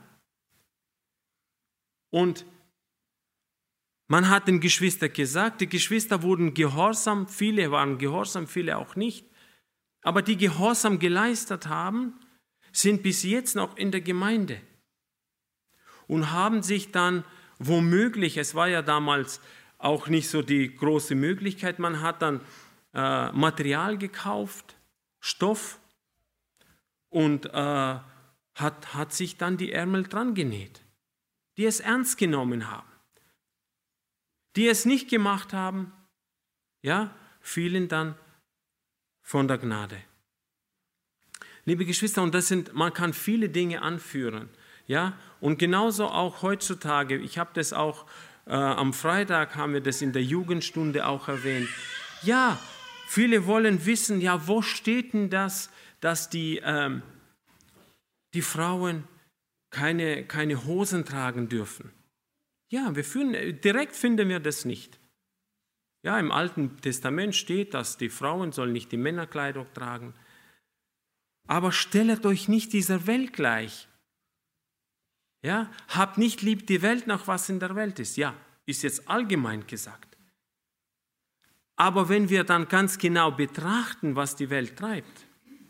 Und man hat den Geschwistern gesagt, die Geschwister wurden gehorsam, viele waren gehorsam, viele auch nicht. Aber die Gehorsam geleistet haben, sind bis jetzt noch in der Gemeinde und haben sich dann womöglich, es war ja damals auch nicht so die große Möglichkeit, man hat dann Material gekauft, Stoff und hat sich dann die Ärmel dran genäht, die es ernst genommen haben. Die es nicht gemacht haben, ja, fielen dann von der Gnade. Liebe Geschwister, und man kann viele Dinge anführen, ja, und genauso auch heutzutage, ich habe das auch am Freitag, haben wir das in der Jugendstunde auch erwähnt, ja, viele wollen wissen, ja, wo steht denn das, dass die Frauen keine Hosen tragen dürfen? Ja, direkt finden wir das nicht. Ja, im Alten Testament steht, dass die Frauen sollen nicht die Männerkleidung tragen. Aber stellt euch nicht dieser Welt gleich. Ja, habt nicht lieb die Welt nach was in der Welt ist. Ja, ist jetzt allgemein gesagt. Aber wenn wir dann ganz genau betrachten, was die Welt treibt,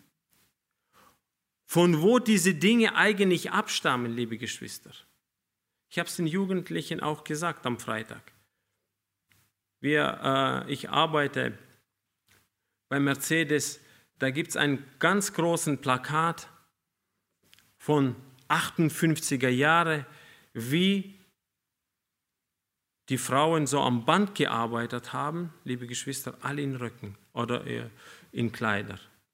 von wo diese Dinge eigentlich abstammen, liebe Geschwister. Ich habe es den Jugendlichen auch gesagt am Freitag. Ich arbeite bei Mercedes, da gibt es einen ganz großen Plakat von 58er Jahren, wie die Frauen so am Band gearbeitet haben, liebe Geschwister, alle in Röcken oder in Kleider.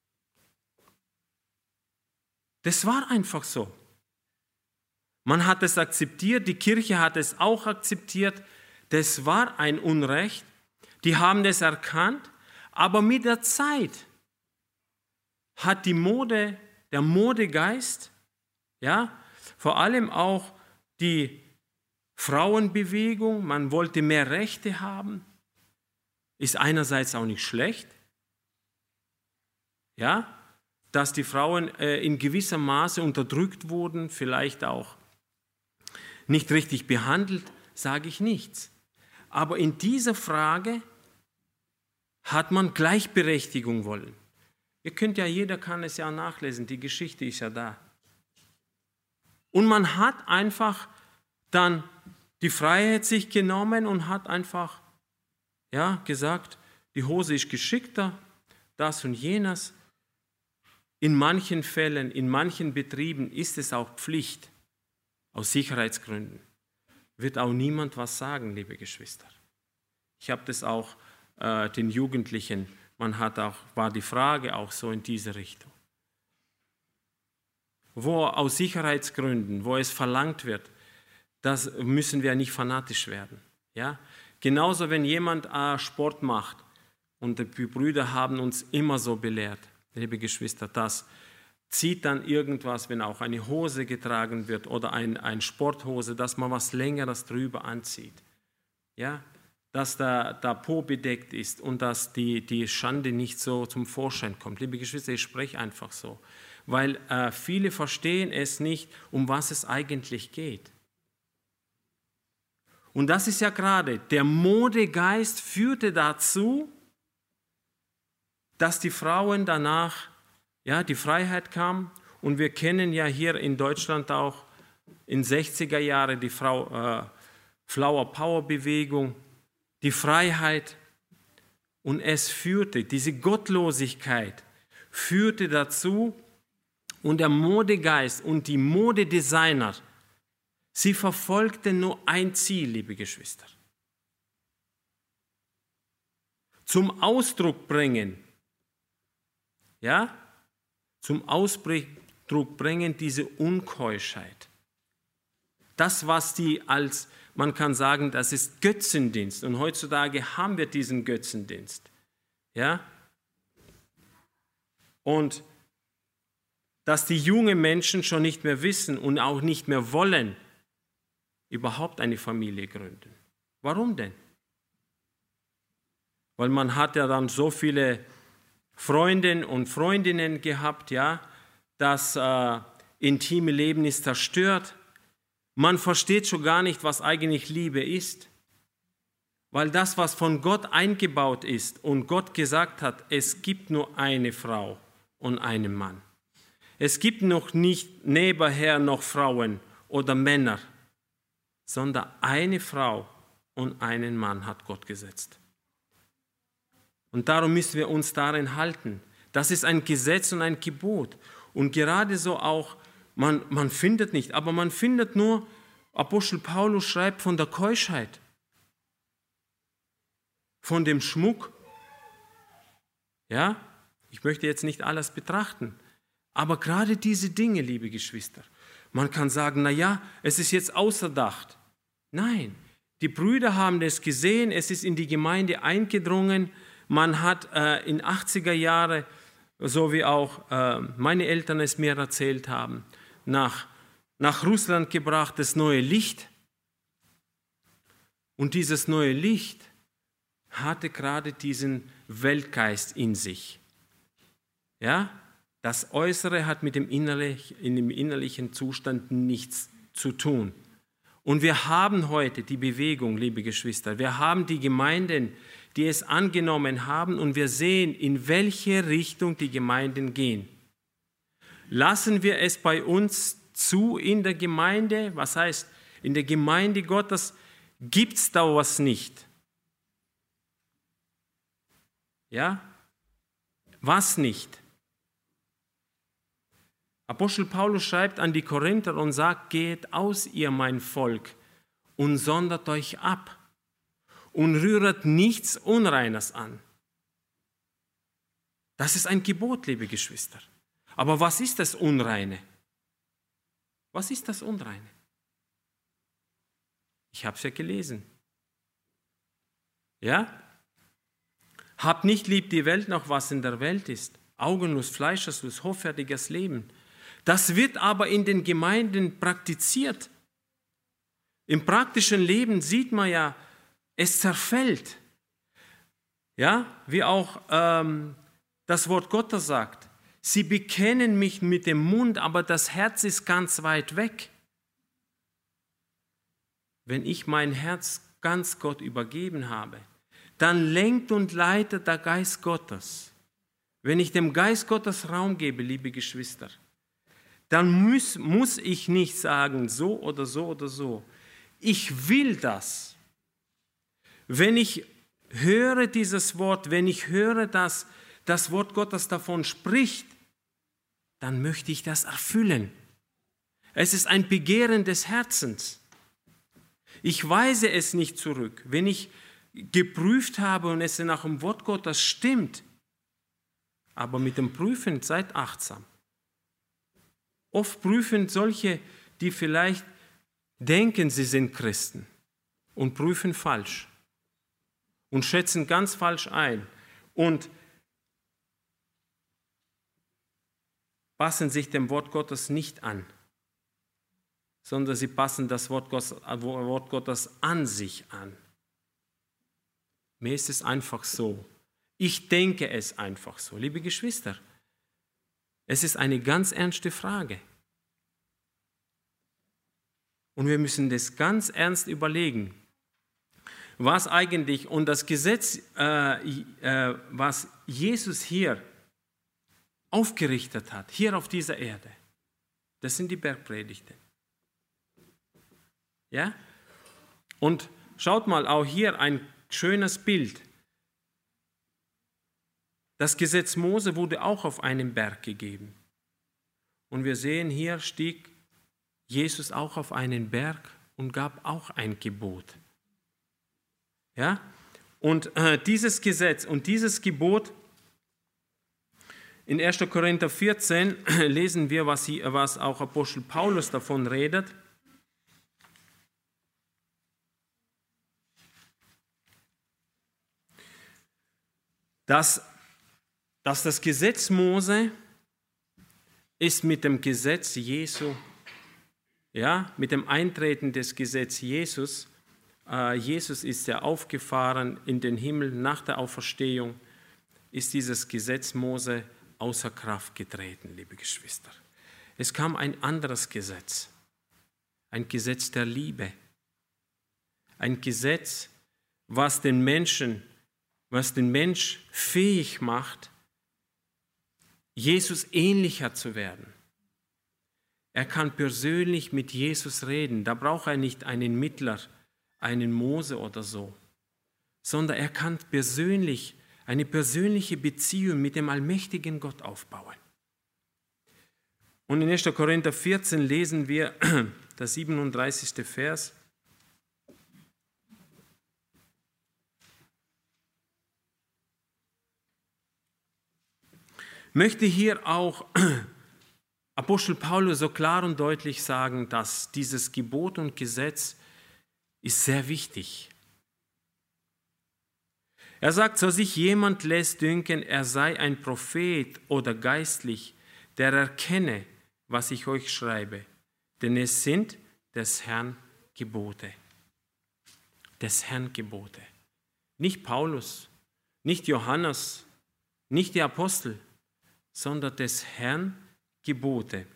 Das war einfach so. Man hat es akzeptiert, die Kirche hat es auch akzeptiert. Das war ein Unrecht. Die haben das erkannt, aber mit der Zeit hat der Modegeist, ja, vor allem auch die Frauenbewegung, man wollte mehr Rechte haben, ist einerseits auch nicht schlecht, ja, dass die Frauen in gewissem Maße unterdrückt wurden, vielleicht auch nicht richtig behandelt, sage ich nichts. Aber in dieser Frage hat man Gleichberechtigung wollen. Jeder kann es ja nachlesen, die Geschichte ist ja da. Und man hat einfach dann die Freiheit sich genommen und hat einfach gesagt, die Hose ist geschickter, das und jenes. In manchen Fällen, in manchen Betrieben ist es auch Pflicht, aus Sicherheitsgründen. Wird auch niemand was sagen, liebe Geschwister. Ich habe das auch den Jugendlichen, war die Frage auch so in diese Richtung. Wo aus Sicherheitsgründen, wo es verlangt wird, das müssen wir nicht fanatisch werden. Ja? Genauso, wenn jemand Sport macht, und die Brüder haben uns immer so belehrt, liebe Geschwister, das zieht dann irgendwas, wenn auch eine Hose getragen wird oder ein Sporthose, dass man was Längeres drüber anzieht. Ja? Dass der Po bedeckt ist und dass die Schande nicht so zum Vorschein kommt. Liebe Geschwister, ich spreche einfach so, weil viele verstehen es nicht, um was es eigentlich geht. Und das ist ja gerade, der Modegeist führte dazu, dass die Frauen danach, die Freiheit kam. Und wir kennen ja hier in Deutschland auch in 60er Jahren die Flower Power Bewegung, die Freiheit. Und es führte, diese Gottlosigkeit führte dazu, und der Modegeist und die Modedesigner, sie verfolgten nur ein Ziel, liebe Geschwister. Zum Ausdruck bringen, diese Unkeuschheit. Das, was man kann sagen, das ist Götzendienst. Und heutzutage haben wir diesen Götzendienst. Ja? Und dass die jungen Menschen schon nicht mehr wissen und auch nicht mehr wollen, überhaupt eine Familie gründen. Warum denn? Weil man hat ja dann so viele Freundinnen und Freundinnen gehabt, das intime Leben ist zerstört. Man versteht schon gar nicht, was eigentlich Liebe ist. Weil das, was von Gott eingebaut ist und Gott gesagt hat, es gibt nur eine Frau und einen Mann. Es gibt noch nicht nebenher noch Frauen oder Männer, sondern eine Frau und einen Mann hat Gott gesetzt. Und darum müssen wir uns darin halten. Das ist ein Gesetz und ein Gebot. Und gerade so auch, man findet nicht, aber man findet nur, Apostel Paulus schreibt von der Keuschheit, von dem Schmuck. Ja, ich möchte jetzt nicht alles betrachten, aber gerade diese Dinge, liebe Geschwister, man kann sagen, es ist jetzt außerdacht. Nein, die Brüder haben das gesehen, es ist in die Gemeinde eingedrungen. Man hat in 80er Jahren, so wie auch meine Eltern es mir erzählt haben, nach Russland gebracht, das neue Licht. Und dieses neue Licht hatte gerade diesen Weltgeist in sich. Ja, das Äußere hat mit dem innerlichen Zustand nichts zu tun. Und wir haben heute die Bewegung, liebe Geschwister, wir haben die Gemeinden, die es angenommen haben, und wir sehen, in welche Richtung die Gemeinden gehen. Lassen wir es bei uns zu in der Gemeinde? Was heißt, in der Gemeinde Gottes gibt es da was nicht? Ja? Was nicht? Apostel Paulus schreibt an die Korinther und sagt, geht aus, ihr mein Volk, und sondert euch ab und rühret nichts Unreines an. Das ist ein Gebot, liebe Geschwister. Aber was ist das Unreine? Was ist das Unreine? Ich habe es ja gelesen. Ja? Habt nicht lieb die Welt noch, was in der Welt ist. Augenlust, Fleischeslust, hoffärtiges Leben. Das wird aber in den Gemeinden praktiziert. Im praktischen Leben sieht man ja, es zerfällt. Ja, wie auch das Wort Gottes sagt. Sie bekennen mich mit dem Mund, aber das Herz ist ganz weit weg. Wenn ich mein Herz ganz Gott übergeben habe, dann lenkt und leitet der Geist Gottes. Wenn ich dem Geist Gottes Raum gebe, liebe Geschwister, dann muss ich nicht sagen, so oder so oder so. Ich will das. Wenn ich höre dieses Wort, wenn ich höre, dass das Wort Gottes davon spricht, dann möchte ich das erfüllen. Es ist ein Begehren des Herzens. Ich weise es nicht zurück. Wenn ich geprüft habe und es nach dem Wort Gottes stimmt, aber mit dem Prüfen seid achtsam. Oft prüfen solche, die vielleicht denken, sie sind Christen und prüfen falsch und schätzen ganz falsch ein und passen sich dem Wort Gottes nicht an, sondern sie passen das Wort Gottes an sich an. Mir ist es einfach so. Ich denke es einfach so. Liebe Geschwister, es ist eine ganz ernste Frage. Und wir müssen das ganz ernst überlegen, was eigentlich, und das Gesetz, was Jesus hier aufgerichtet hat, hier auf dieser Erde, das sind die Bergpredigten. Ja? Und schaut mal, auch hier ein schönes Bild. Das Gesetz Mose wurde auch auf einem Berg gegeben. Und wir sehen, hier stieg Jesus auch auf einen Berg und gab auch ein Gebot. Ja? Und dieses Gesetz und dieses Gebot, in 1. Korinther 14 lesen wir, was auch Apostel Paulus davon redet. Dass das Gesetz Mose ist mit dem Gesetz Jesu, ja, mit dem Eintreten des Gesetzes Jesus, Jesus ist ja aufgefahren in den Himmel nach der Auferstehung, ist dieses Gesetz Mose außer Kraft getreten, liebe Geschwister. Es kam ein anderes Gesetz, ein Gesetz der Liebe, ein Gesetz, was den Mensch fähig macht, Jesus ähnlicher zu werden. Er kann persönlich mit Jesus reden. Da braucht er nicht einen Mittler, einen Mose oder so, sondern er kann eine persönliche Beziehung mit dem allmächtigen Gott aufbauen. Und in 1. Korinther 14 lesen wir der 37. Vers. Möchte hier auch Apostel Paulus so klar und deutlich sagen, dass dieses Gebot und Gesetz ist sehr wichtig. Er sagt, so sich jemand lässt dünken, er sei ein Prophet oder geistlich, der erkenne, was ich euch schreibe, denn es sind des Herrn Gebote. Des Herrn Gebote. Nicht Paulus, nicht Johannes, nicht die Apostel, sondern des Herrn Gebote.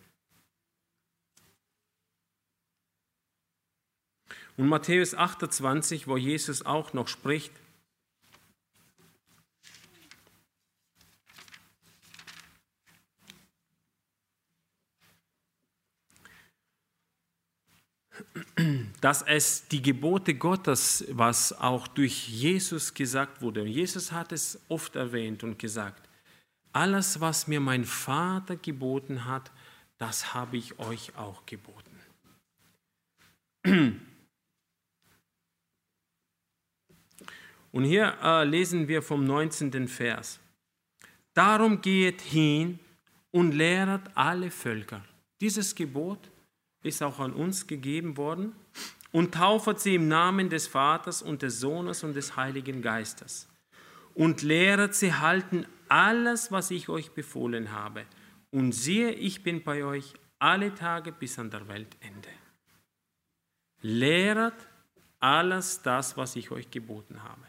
Und Matthäus 28, wo Jesus auch noch spricht, dass es die Gebote Gottes, was auch durch Jesus gesagt wurde. Jesus hat es oft erwähnt und gesagt, alles, was mir mein Vater geboten hat, das habe ich euch auch geboten. Und hier lesen wir vom 19. Vers. Darum geht hin und lehret alle Völker. Dieses Gebot ist auch an uns gegeben worden und taufet sie im Namen des Vaters und des Sohnes und des Heiligen Geistes und lehret sie halten alles, was ich euch befohlen habe. Und siehe, ich bin bei euch alle Tage bis an der Weltende. Lehret alles das, was ich euch geboten habe.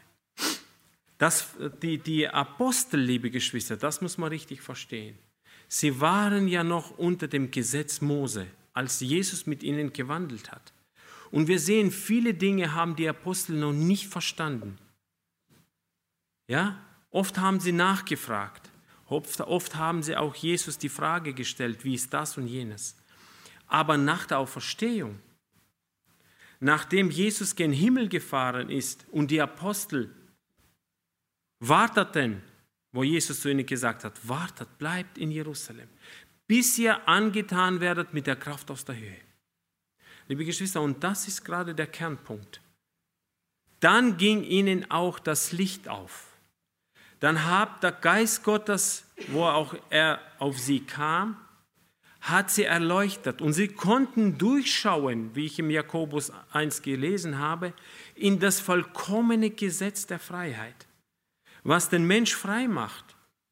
Die Apostel, liebe Geschwister, das muss man richtig verstehen. Sie waren ja noch unter dem Gesetz Mose, als Jesus mit ihnen gewandelt hat. Und wir sehen, viele Dinge haben die Apostel noch nicht verstanden. Ja, oft haben sie nachgefragt. Oft haben sie auch Jesus die Frage gestellt, wie ist das und jenes. Aber nach der Auferstehung, nachdem Jesus gen Himmel gefahren ist und die Apostel warteten, wo Jesus zu ihnen gesagt hat, wartet, bleibt in Jerusalem, bis ihr angetan werdet mit der Kraft aus der Höhe. Liebe Geschwister, und das ist gerade der Kernpunkt. Dann ging ihnen auch das Licht auf. Dann hat der Geist Gottes, wo auch er auf sie kam, hat sie erleuchtet. Und sie konnten durchschauen, wie ich im Jakobus 1 gelesen habe, in das vollkommene Gesetz der Freiheit, was den Mensch frei macht.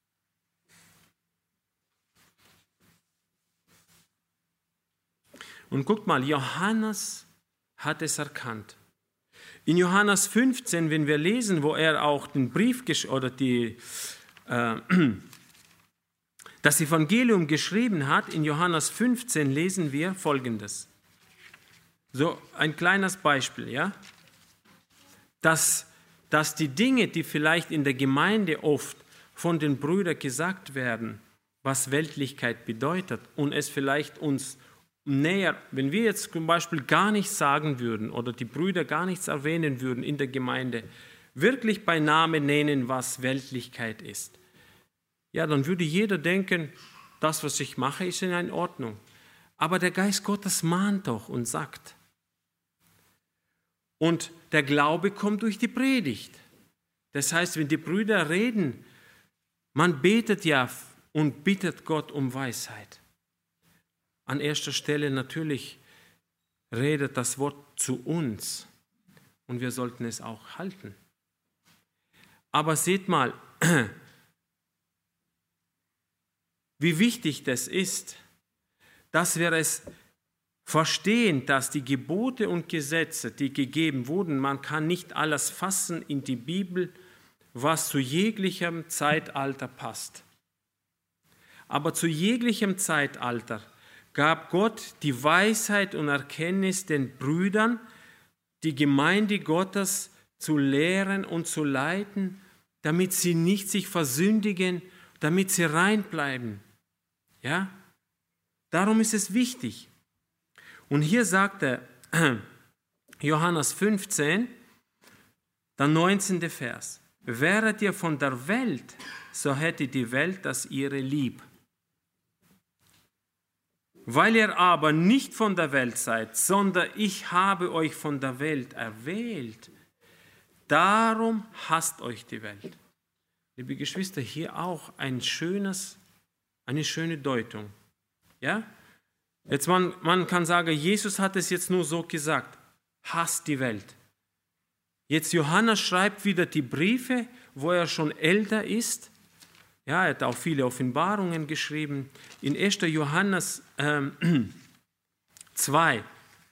Und guckt mal, Johannes hat es erkannt. In Johannes 15, wenn wir lesen, wo er auch den Brief oder das Evangelium geschrieben hat, in Johannes 15 lesen wir Folgendes. So ein kleines Beispiel, ja? Dass die Dinge, die vielleicht in der Gemeinde oft von den Brüdern gesagt werden, was Weltlichkeit bedeutet und es vielleicht uns näher, wenn wir jetzt zum Beispiel gar nichts sagen würden oder die Brüder gar nichts erwähnen würden in der Gemeinde, wirklich bei Namen nennen, was Weltlichkeit ist, ja, dann würde jeder denken, das, was ich mache, ist in Ordnung. Aber der Geist Gottes mahnt doch und sagt. Und der Glaube kommt durch die Predigt. Das heißt, wenn die Brüder reden, man betet ja und bittet Gott um Weisheit. An erster Stelle natürlich redet das Wort zu uns und wir sollten es auch halten. Aber seht mal, wie wichtig das ist, dass wir es verstehen, dass die Gebote und Gesetze, die gegeben wurden, man kann nicht alles fassen in die Bibel, was zu jeglichem Zeitalter passt. Aber zu jeglichem Zeitalter gab Gott die Weisheit und Erkenntnis den Brüdern, die Gemeinde Gottes zu lehren und zu leiten, damit sie nicht sich versündigen, damit sie rein bleiben. Ja? Darum ist es wichtig. Und hier sagt er, Johannes 15, der 19. Vers, wäret ihr von der Welt, so hätte die Welt das ihre lieb. Weil ihr aber nicht von der Welt seid, sondern ich habe euch von der Welt erwählt, darum hasst euch die Welt. Liebe Geschwister, hier auch eine schöne Deutung. Ja? Jetzt man kann sagen, Jesus hat es jetzt nur so gesagt, hasst die Welt. Jetzt Johannes schreibt wieder die Briefe, wo er schon älter ist. Ja, er hat auch viele Offenbarungen geschrieben. In 1. Johannes 2.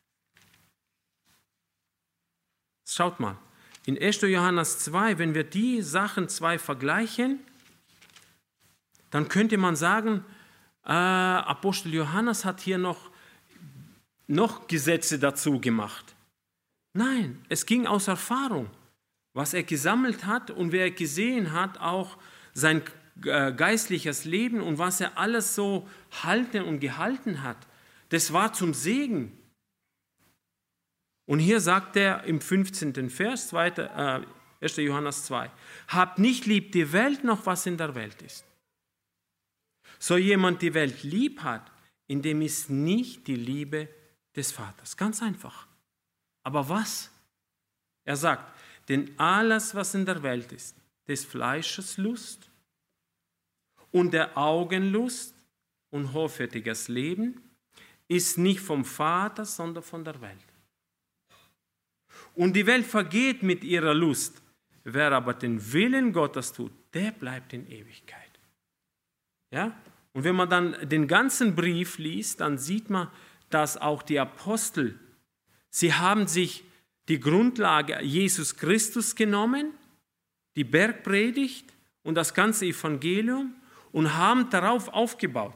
Schaut mal. In 1. Johannes 2, wenn wir die Sachen 2 vergleichen, dann könnte man sagen, Apostel Johannes hat hier noch Gesetze dazu gemacht. Nein, es ging aus Erfahrung. Was er gesammelt hat und wer gesehen hat, auch sein geistliches Leben und was er alles so halten und gehalten hat, das war zum Segen. Und hier sagt er im 15. Vers, 1. Johannes 2, habt nicht lieb die Welt noch, was in der Welt ist. So jemand die Welt lieb hat, in dem ist nicht die Liebe des Vaters. Ganz einfach. Aber was? Er sagt, denn alles, was in der Welt ist, des Fleisches Lust und der Augenlust und hoffärtiges Leben, ist nicht vom Vater, sondern von der Welt. Und die Welt vergeht mit ihrer Lust. Wer aber den Willen Gottes tut, der bleibt in Ewigkeit. Ja? Und wenn man dann den ganzen Brief liest, dann sieht man, dass auch die Apostel, sie haben sich die Grundlage Jesus Christus genommen, die Bergpredigt und das ganze Evangelium und haben darauf aufgebaut.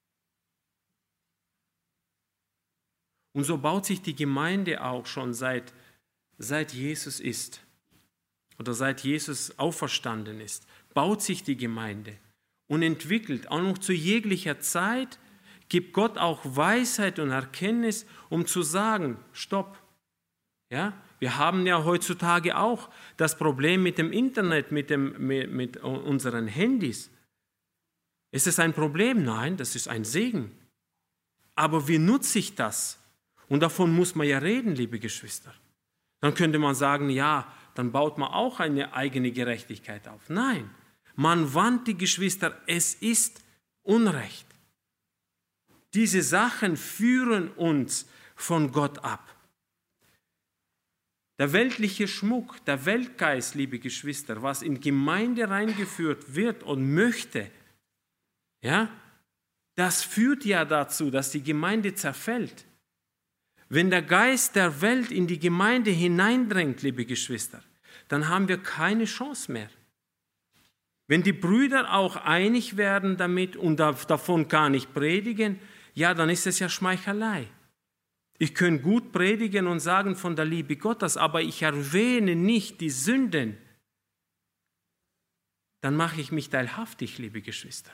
Und so baut sich die Gemeinde auch schon seit Jesus ist oder seit Jesus auferstanden ist, baut sich die Gemeinde und entwickelt. Auch noch zu jeglicher Zeit gibt Gott auch Weisheit und Erkenntnis, um zu sagen, stopp. Ja? Wir haben ja heutzutage auch das Problem mit dem Internet, mit unseren Handys. Ist es ein Problem? Nein, das ist ein Segen. Aber wie nutze ich das? Und davon muss man ja reden, liebe Geschwister. Dann könnte man sagen, ja, dann baut man auch eine eigene Gerechtigkeit auf. Nein, man warnt die Geschwister, es ist Unrecht. Diese Sachen führen uns von Gott ab. Der weltliche Schmuck, der Weltgeist, liebe Geschwister, was in Gemeinde reingeführt wird und möchte, ja, das führt ja dazu, dass die Gemeinde zerfällt. Wenn der Geist der Welt in die Gemeinde hineindrängt, liebe Geschwister, dann haben wir keine Chance mehr. Wenn die Brüder auch einig werden damit und davon gar nicht predigen, ja, dann ist es ja Schmeichelei. Ich kann gut predigen und sagen von der Liebe Gottes, aber ich erwähne nicht die Sünden. Dann mache ich mich teilhaftig, liebe Geschwister.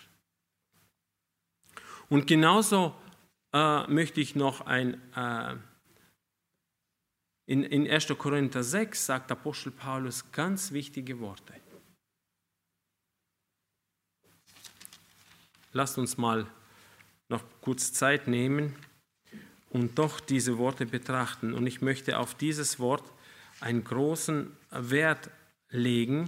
Und genauso möchte ich noch in 1. Korinther 6 sagt Apostel Paulus ganz wichtige Worte. Lasst uns mal noch kurz Zeit nehmen und doch diese Worte betrachten. Und ich möchte auf dieses Wort einen großen Wert legen.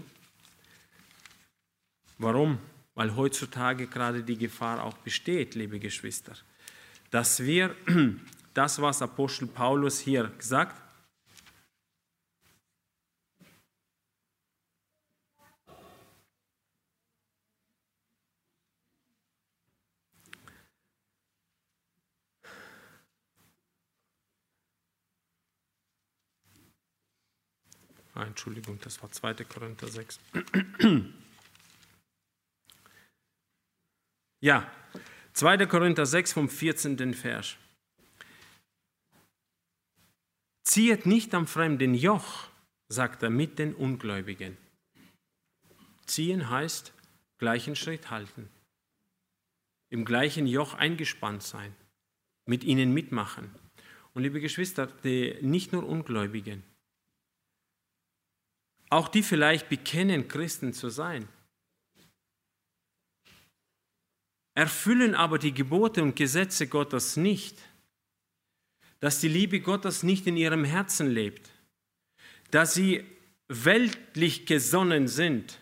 Warum? Weil heutzutage gerade die Gefahr auch besteht, liebe Geschwister, dass wir das, was Apostel Paulus hier sagt, Entschuldigung, das war 2. Korinther 6. Ja, 2. Korinther 6 vom 14. Vers. Ziehet nicht am fremden Joch, sagt er, mit den Ungläubigen. Ziehen heißt gleichen Schritt halten, im gleichen Joch eingespannt sein, mit ihnen mitmachen. Und liebe Geschwister, nicht nur Ungläubigen, auch die vielleicht bekennen, Christen zu sein, erfüllen aber die Gebote und Gesetze Gottes nicht, dass die Liebe Gottes nicht in ihrem Herzen lebt, dass sie weltlich gesonnen sind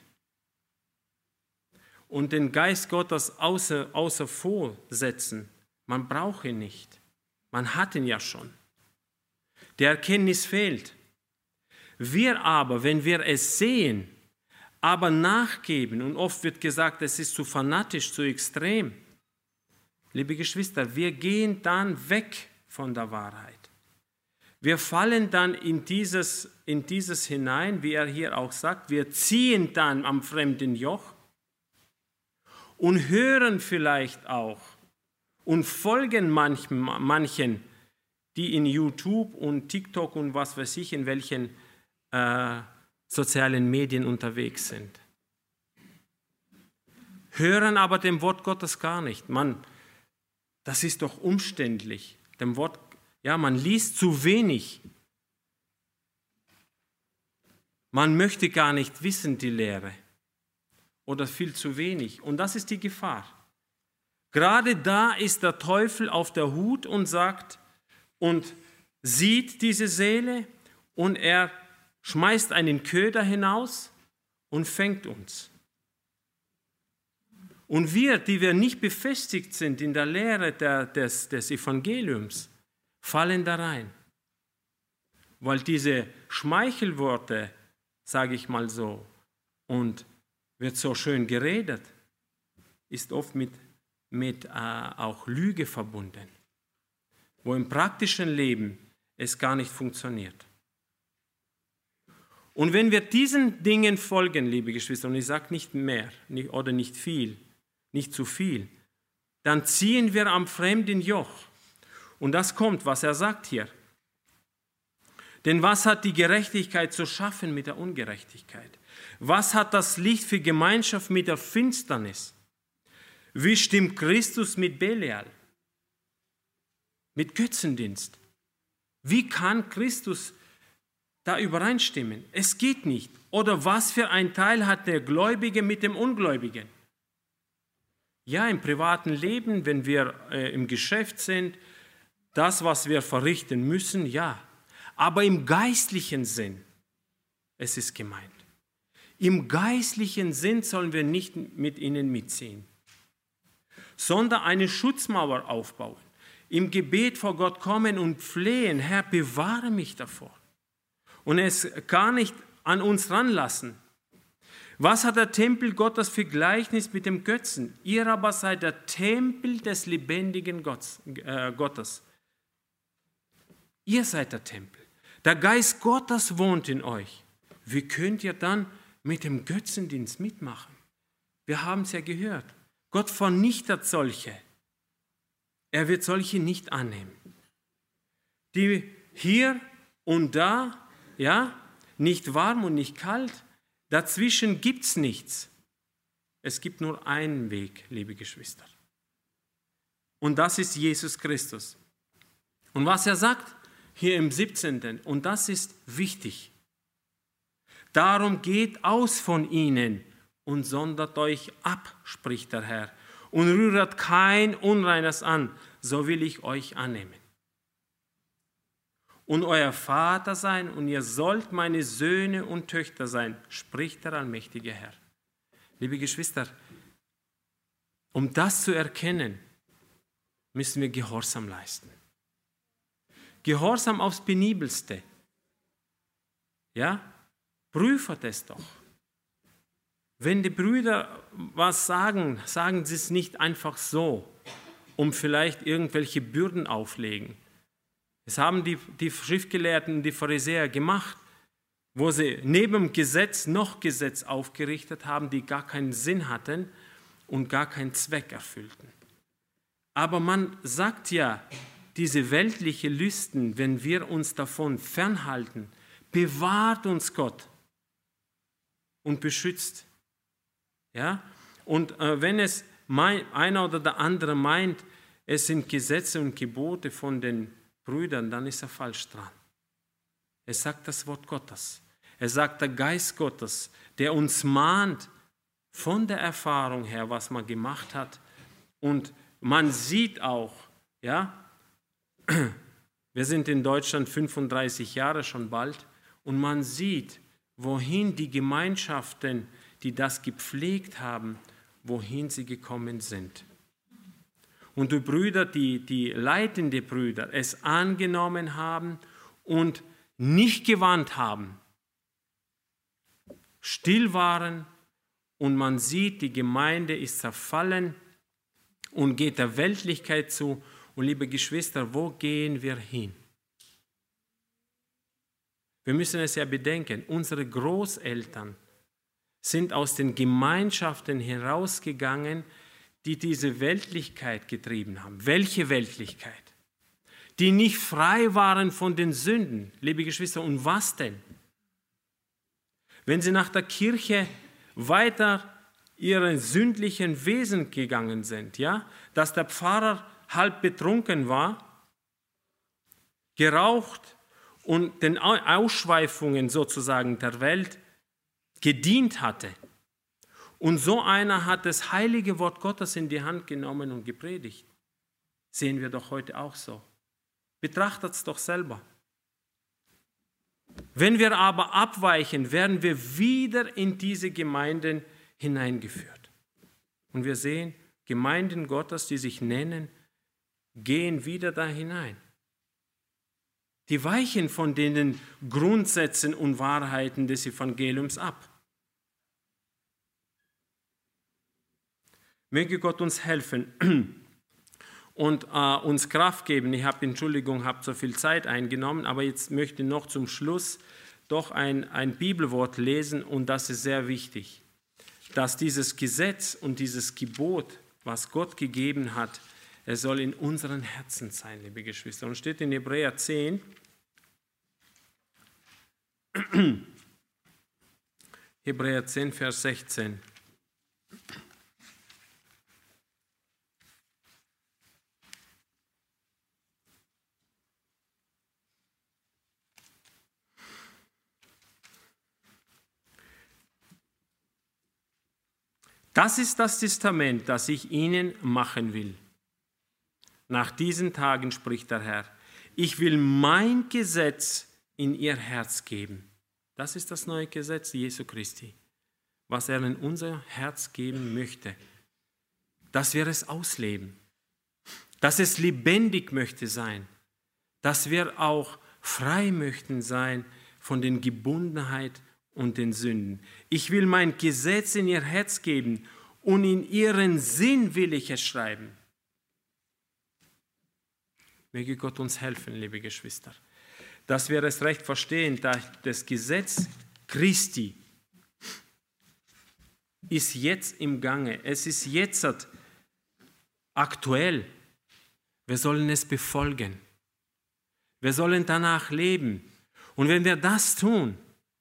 und den Geist Gottes außer vorsetzen. Man braucht ihn nicht, man hat ihn ja schon. Die Erkenntnis fehlt. Wir aber, wenn wir es sehen, aber nachgeben, und oft wird gesagt, es ist zu fanatisch, zu extrem. Liebe Geschwister, wir gehen dann weg von der Wahrheit. Wir fallen dann in dieses hinein, wie er hier auch sagt, wir ziehen dann am fremden Joch und hören vielleicht auch und folgen manchen, die in YouTube und TikTok und was weiß ich, in welchen sozialen Medien unterwegs sind. Hören aber dem Wort Gottes gar nicht. Das ist doch umständlich. Man liest zu wenig. Man möchte gar nicht wissen, die Lehre. Oder viel zu wenig. Und das ist die Gefahr. Gerade da ist der Teufel auf der Hut und sagt und sieht diese Seele und er schmeißt einen Köder hinaus und fängt uns. Und wir, die wir nicht befestigt sind in der Lehre des Evangeliums, fallen da rein. Weil diese Schmeichelworte, sage ich mal so, und wird so schön geredet, ist oft mit auch Lüge verbunden, wo im praktischen Leben es gar nicht funktioniert. Und wenn wir diesen Dingen folgen, liebe Geschwister, und ich sage nicht mehr oder nicht viel, nicht zu viel, dann ziehen wir am fremden Joch. Und das kommt, was er sagt hier. Denn was hat die Gerechtigkeit zu schaffen mit der Ungerechtigkeit? Was hat das Licht für Gemeinschaft mit der Finsternis? Wie stimmt Christus mit Belial? Mit Götzendienst? Wie kann Christus da übereinstimmen? Es geht nicht. Oder was für ein Teil hat der Gläubige mit dem Ungläubigen? Ja, im privaten Leben, wenn wir im Geschäft sind, das, was wir verrichten müssen, ja. Aber im geistlichen Sinn, es ist gemeint. Im geistlichen Sinn sollen wir nicht mit ihnen mitziehen, sondern eine Schutzmauer aufbauen. Im Gebet vor Gott kommen und flehen, Herr, bewahre mich davor. Und es gar nicht an uns ranlassen. Was hat der Tempel Gottes für Gleichnis mit dem Götzen? Ihr aber seid der Tempel des lebendigen Gottes. Ihr seid der Tempel. Der Geist Gottes wohnt in euch. Wie könnt ihr dann mit dem Götzendienst mitmachen? Wir haben es ja gehört. Gott vernichtet solche. Er wird solche nicht annehmen. Die hier und da, ja, nicht warm und nicht kalt, dazwischen gibt es nichts. Es gibt nur einen Weg, liebe Geschwister. Und das ist Jesus Christus. Und was er sagt hier im 17. Und das ist wichtig. Darum geht aus von ihnen und sondert euch ab, spricht der Herr, und rühret kein Unreines an, so will ich euch annehmen. Und euer Vater sein, und ihr sollt meine Söhne und Töchter sein, spricht der allmächtige Herr. Liebe Geschwister, um das zu erkennen, müssen wir Gehorsam leisten. Gehorsam aufs Penibelste. Ja, prüft es doch. Wenn die Brüder was sagen, sagen sie es nicht einfach so, um vielleicht irgendwelche Bürden auflegen. Das haben die Schriftgelehrten und die Pharisäer gemacht, wo sie neben Gesetz noch Gesetz aufgerichtet haben, die gar keinen Sinn hatten und gar keinen Zweck erfüllten. Aber man sagt ja, diese weltliche Lüsten, wenn wir uns davon fernhalten, bewahrt uns Gott und beschützt. Ja? Und wenn es einer oder der andere meint, es sind Gesetze und Gebote von den Brüdern, dann ist er falsch dran. Es sagt das Wort Gottes. Es sagt der Geist Gottes, der uns mahnt von der Erfahrung her, was man gemacht hat. Und man sieht auch, ja, wir sind in Deutschland 35 Jahre schon bald, und man sieht, wohin die Gemeinschaften, die das gepflegt haben, wohin sie gekommen sind. Und die Brüder, die leitende Brüder, es angenommen haben und nicht gewandt haben, still waren, und man sieht, die Gemeinde ist zerfallen und geht der Weltlichkeit zu. Und liebe Geschwister, wo gehen wir hin? Wir müssen es ja bedenken, unsere Großeltern sind aus den Gemeinschaften herausgegangen, die diese Weltlichkeit getrieben haben. Welche Weltlichkeit? Die nicht frei waren von den Sünden, liebe Geschwister. Und was denn? Wenn sie nach der Kirche weiter ihren sündlichen Wesen gegangen sind, ja, dass der Pfarrer halb betrunken war, geraucht und den Ausschweifungen sozusagen der Welt gedient hatte. Und so einer hat das heilige Wort Gottes in die Hand genommen und gepredigt. Sehen wir doch heute auch so. Betrachtet es doch selber. Wenn wir aber abweichen, werden wir wieder in diese Gemeinden hineingeführt. Und wir sehen, Gemeinden Gottes, die sich nennen, gehen wieder da hinein. Die weichen von den Grundsätzen und Wahrheiten des Evangeliums ab. Möge Gott uns helfen und uns Kraft geben. Ich habe so viel Zeit eingenommen, aber jetzt möchte ich noch zum Schluss doch ein Bibelwort lesen, und das ist sehr wichtig, dass dieses Gesetz und dieses Gebot, was Gott gegeben hat, es soll in unseren Herzen sein, liebe Geschwister. Und steht in Hebräer 10, Hebräer 10, Vers 16. Das ist das Testament, das ich ihnen machen will. Nach diesen Tagen spricht der Herr, ich will mein Gesetz in ihr Herz geben. Das ist das neue Gesetz Jesu Christi, was er in unser Herz geben möchte. Dass wir es ausleben, dass es lebendig möchte sein, dass wir auch frei möchten sein von den Gebundenheit und den Sünden. Ich will mein Gesetz in ihr Herz geben und in ihren Sinn will ich es schreiben. Möge Gott uns helfen, liebe Geschwister, dass wir es recht verstehen, dass das Gesetz Christi ist jetzt im Gange. Es ist jetzt aktuell. Wir sollen es befolgen. Wir sollen danach leben. Und wenn wir das tun,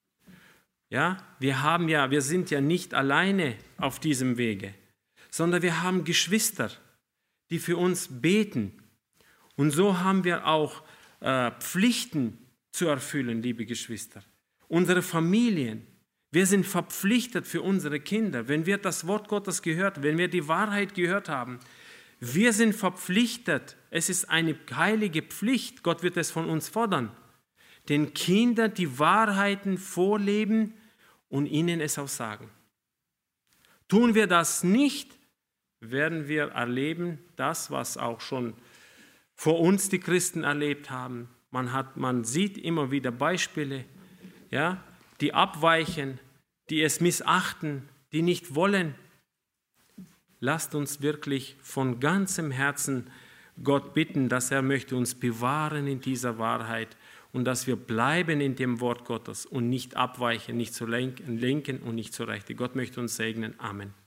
wir sind ja nicht alleine auf diesem Wege, sondern wir haben Geschwister, die für uns beten. Und so haben wir auch Pflichten zu erfüllen, liebe Geschwister. Unsere Familien, wir sind verpflichtet für unsere Kinder. Wenn wir das Wort Gottes gehört, wenn wir die Wahrheit gehört haben, wir sind verpflichtet. Es ist eine heilige Pflicht. Gott wird es von uns fordern. Den Kindern die Wahrheiten vorleben und ihnen es auch sagen. Tun wir das nicht, werden wir erleben, das, was auch schon vor uns die Christen erlebt haben. Man sieht immer wieder Beispiele, die abweichen, die es missachten, die nicht wollen. Lasst uns wirklich von ganzem Herzen Gott bitten, dass er möchte uns bewahren in dieser Wahrheit und dass wir bleiben in dem Wort Gottes und nicht abweichen, nicht zu lenken und nicht zu rechten. Gott möchte uns segnen. Amen.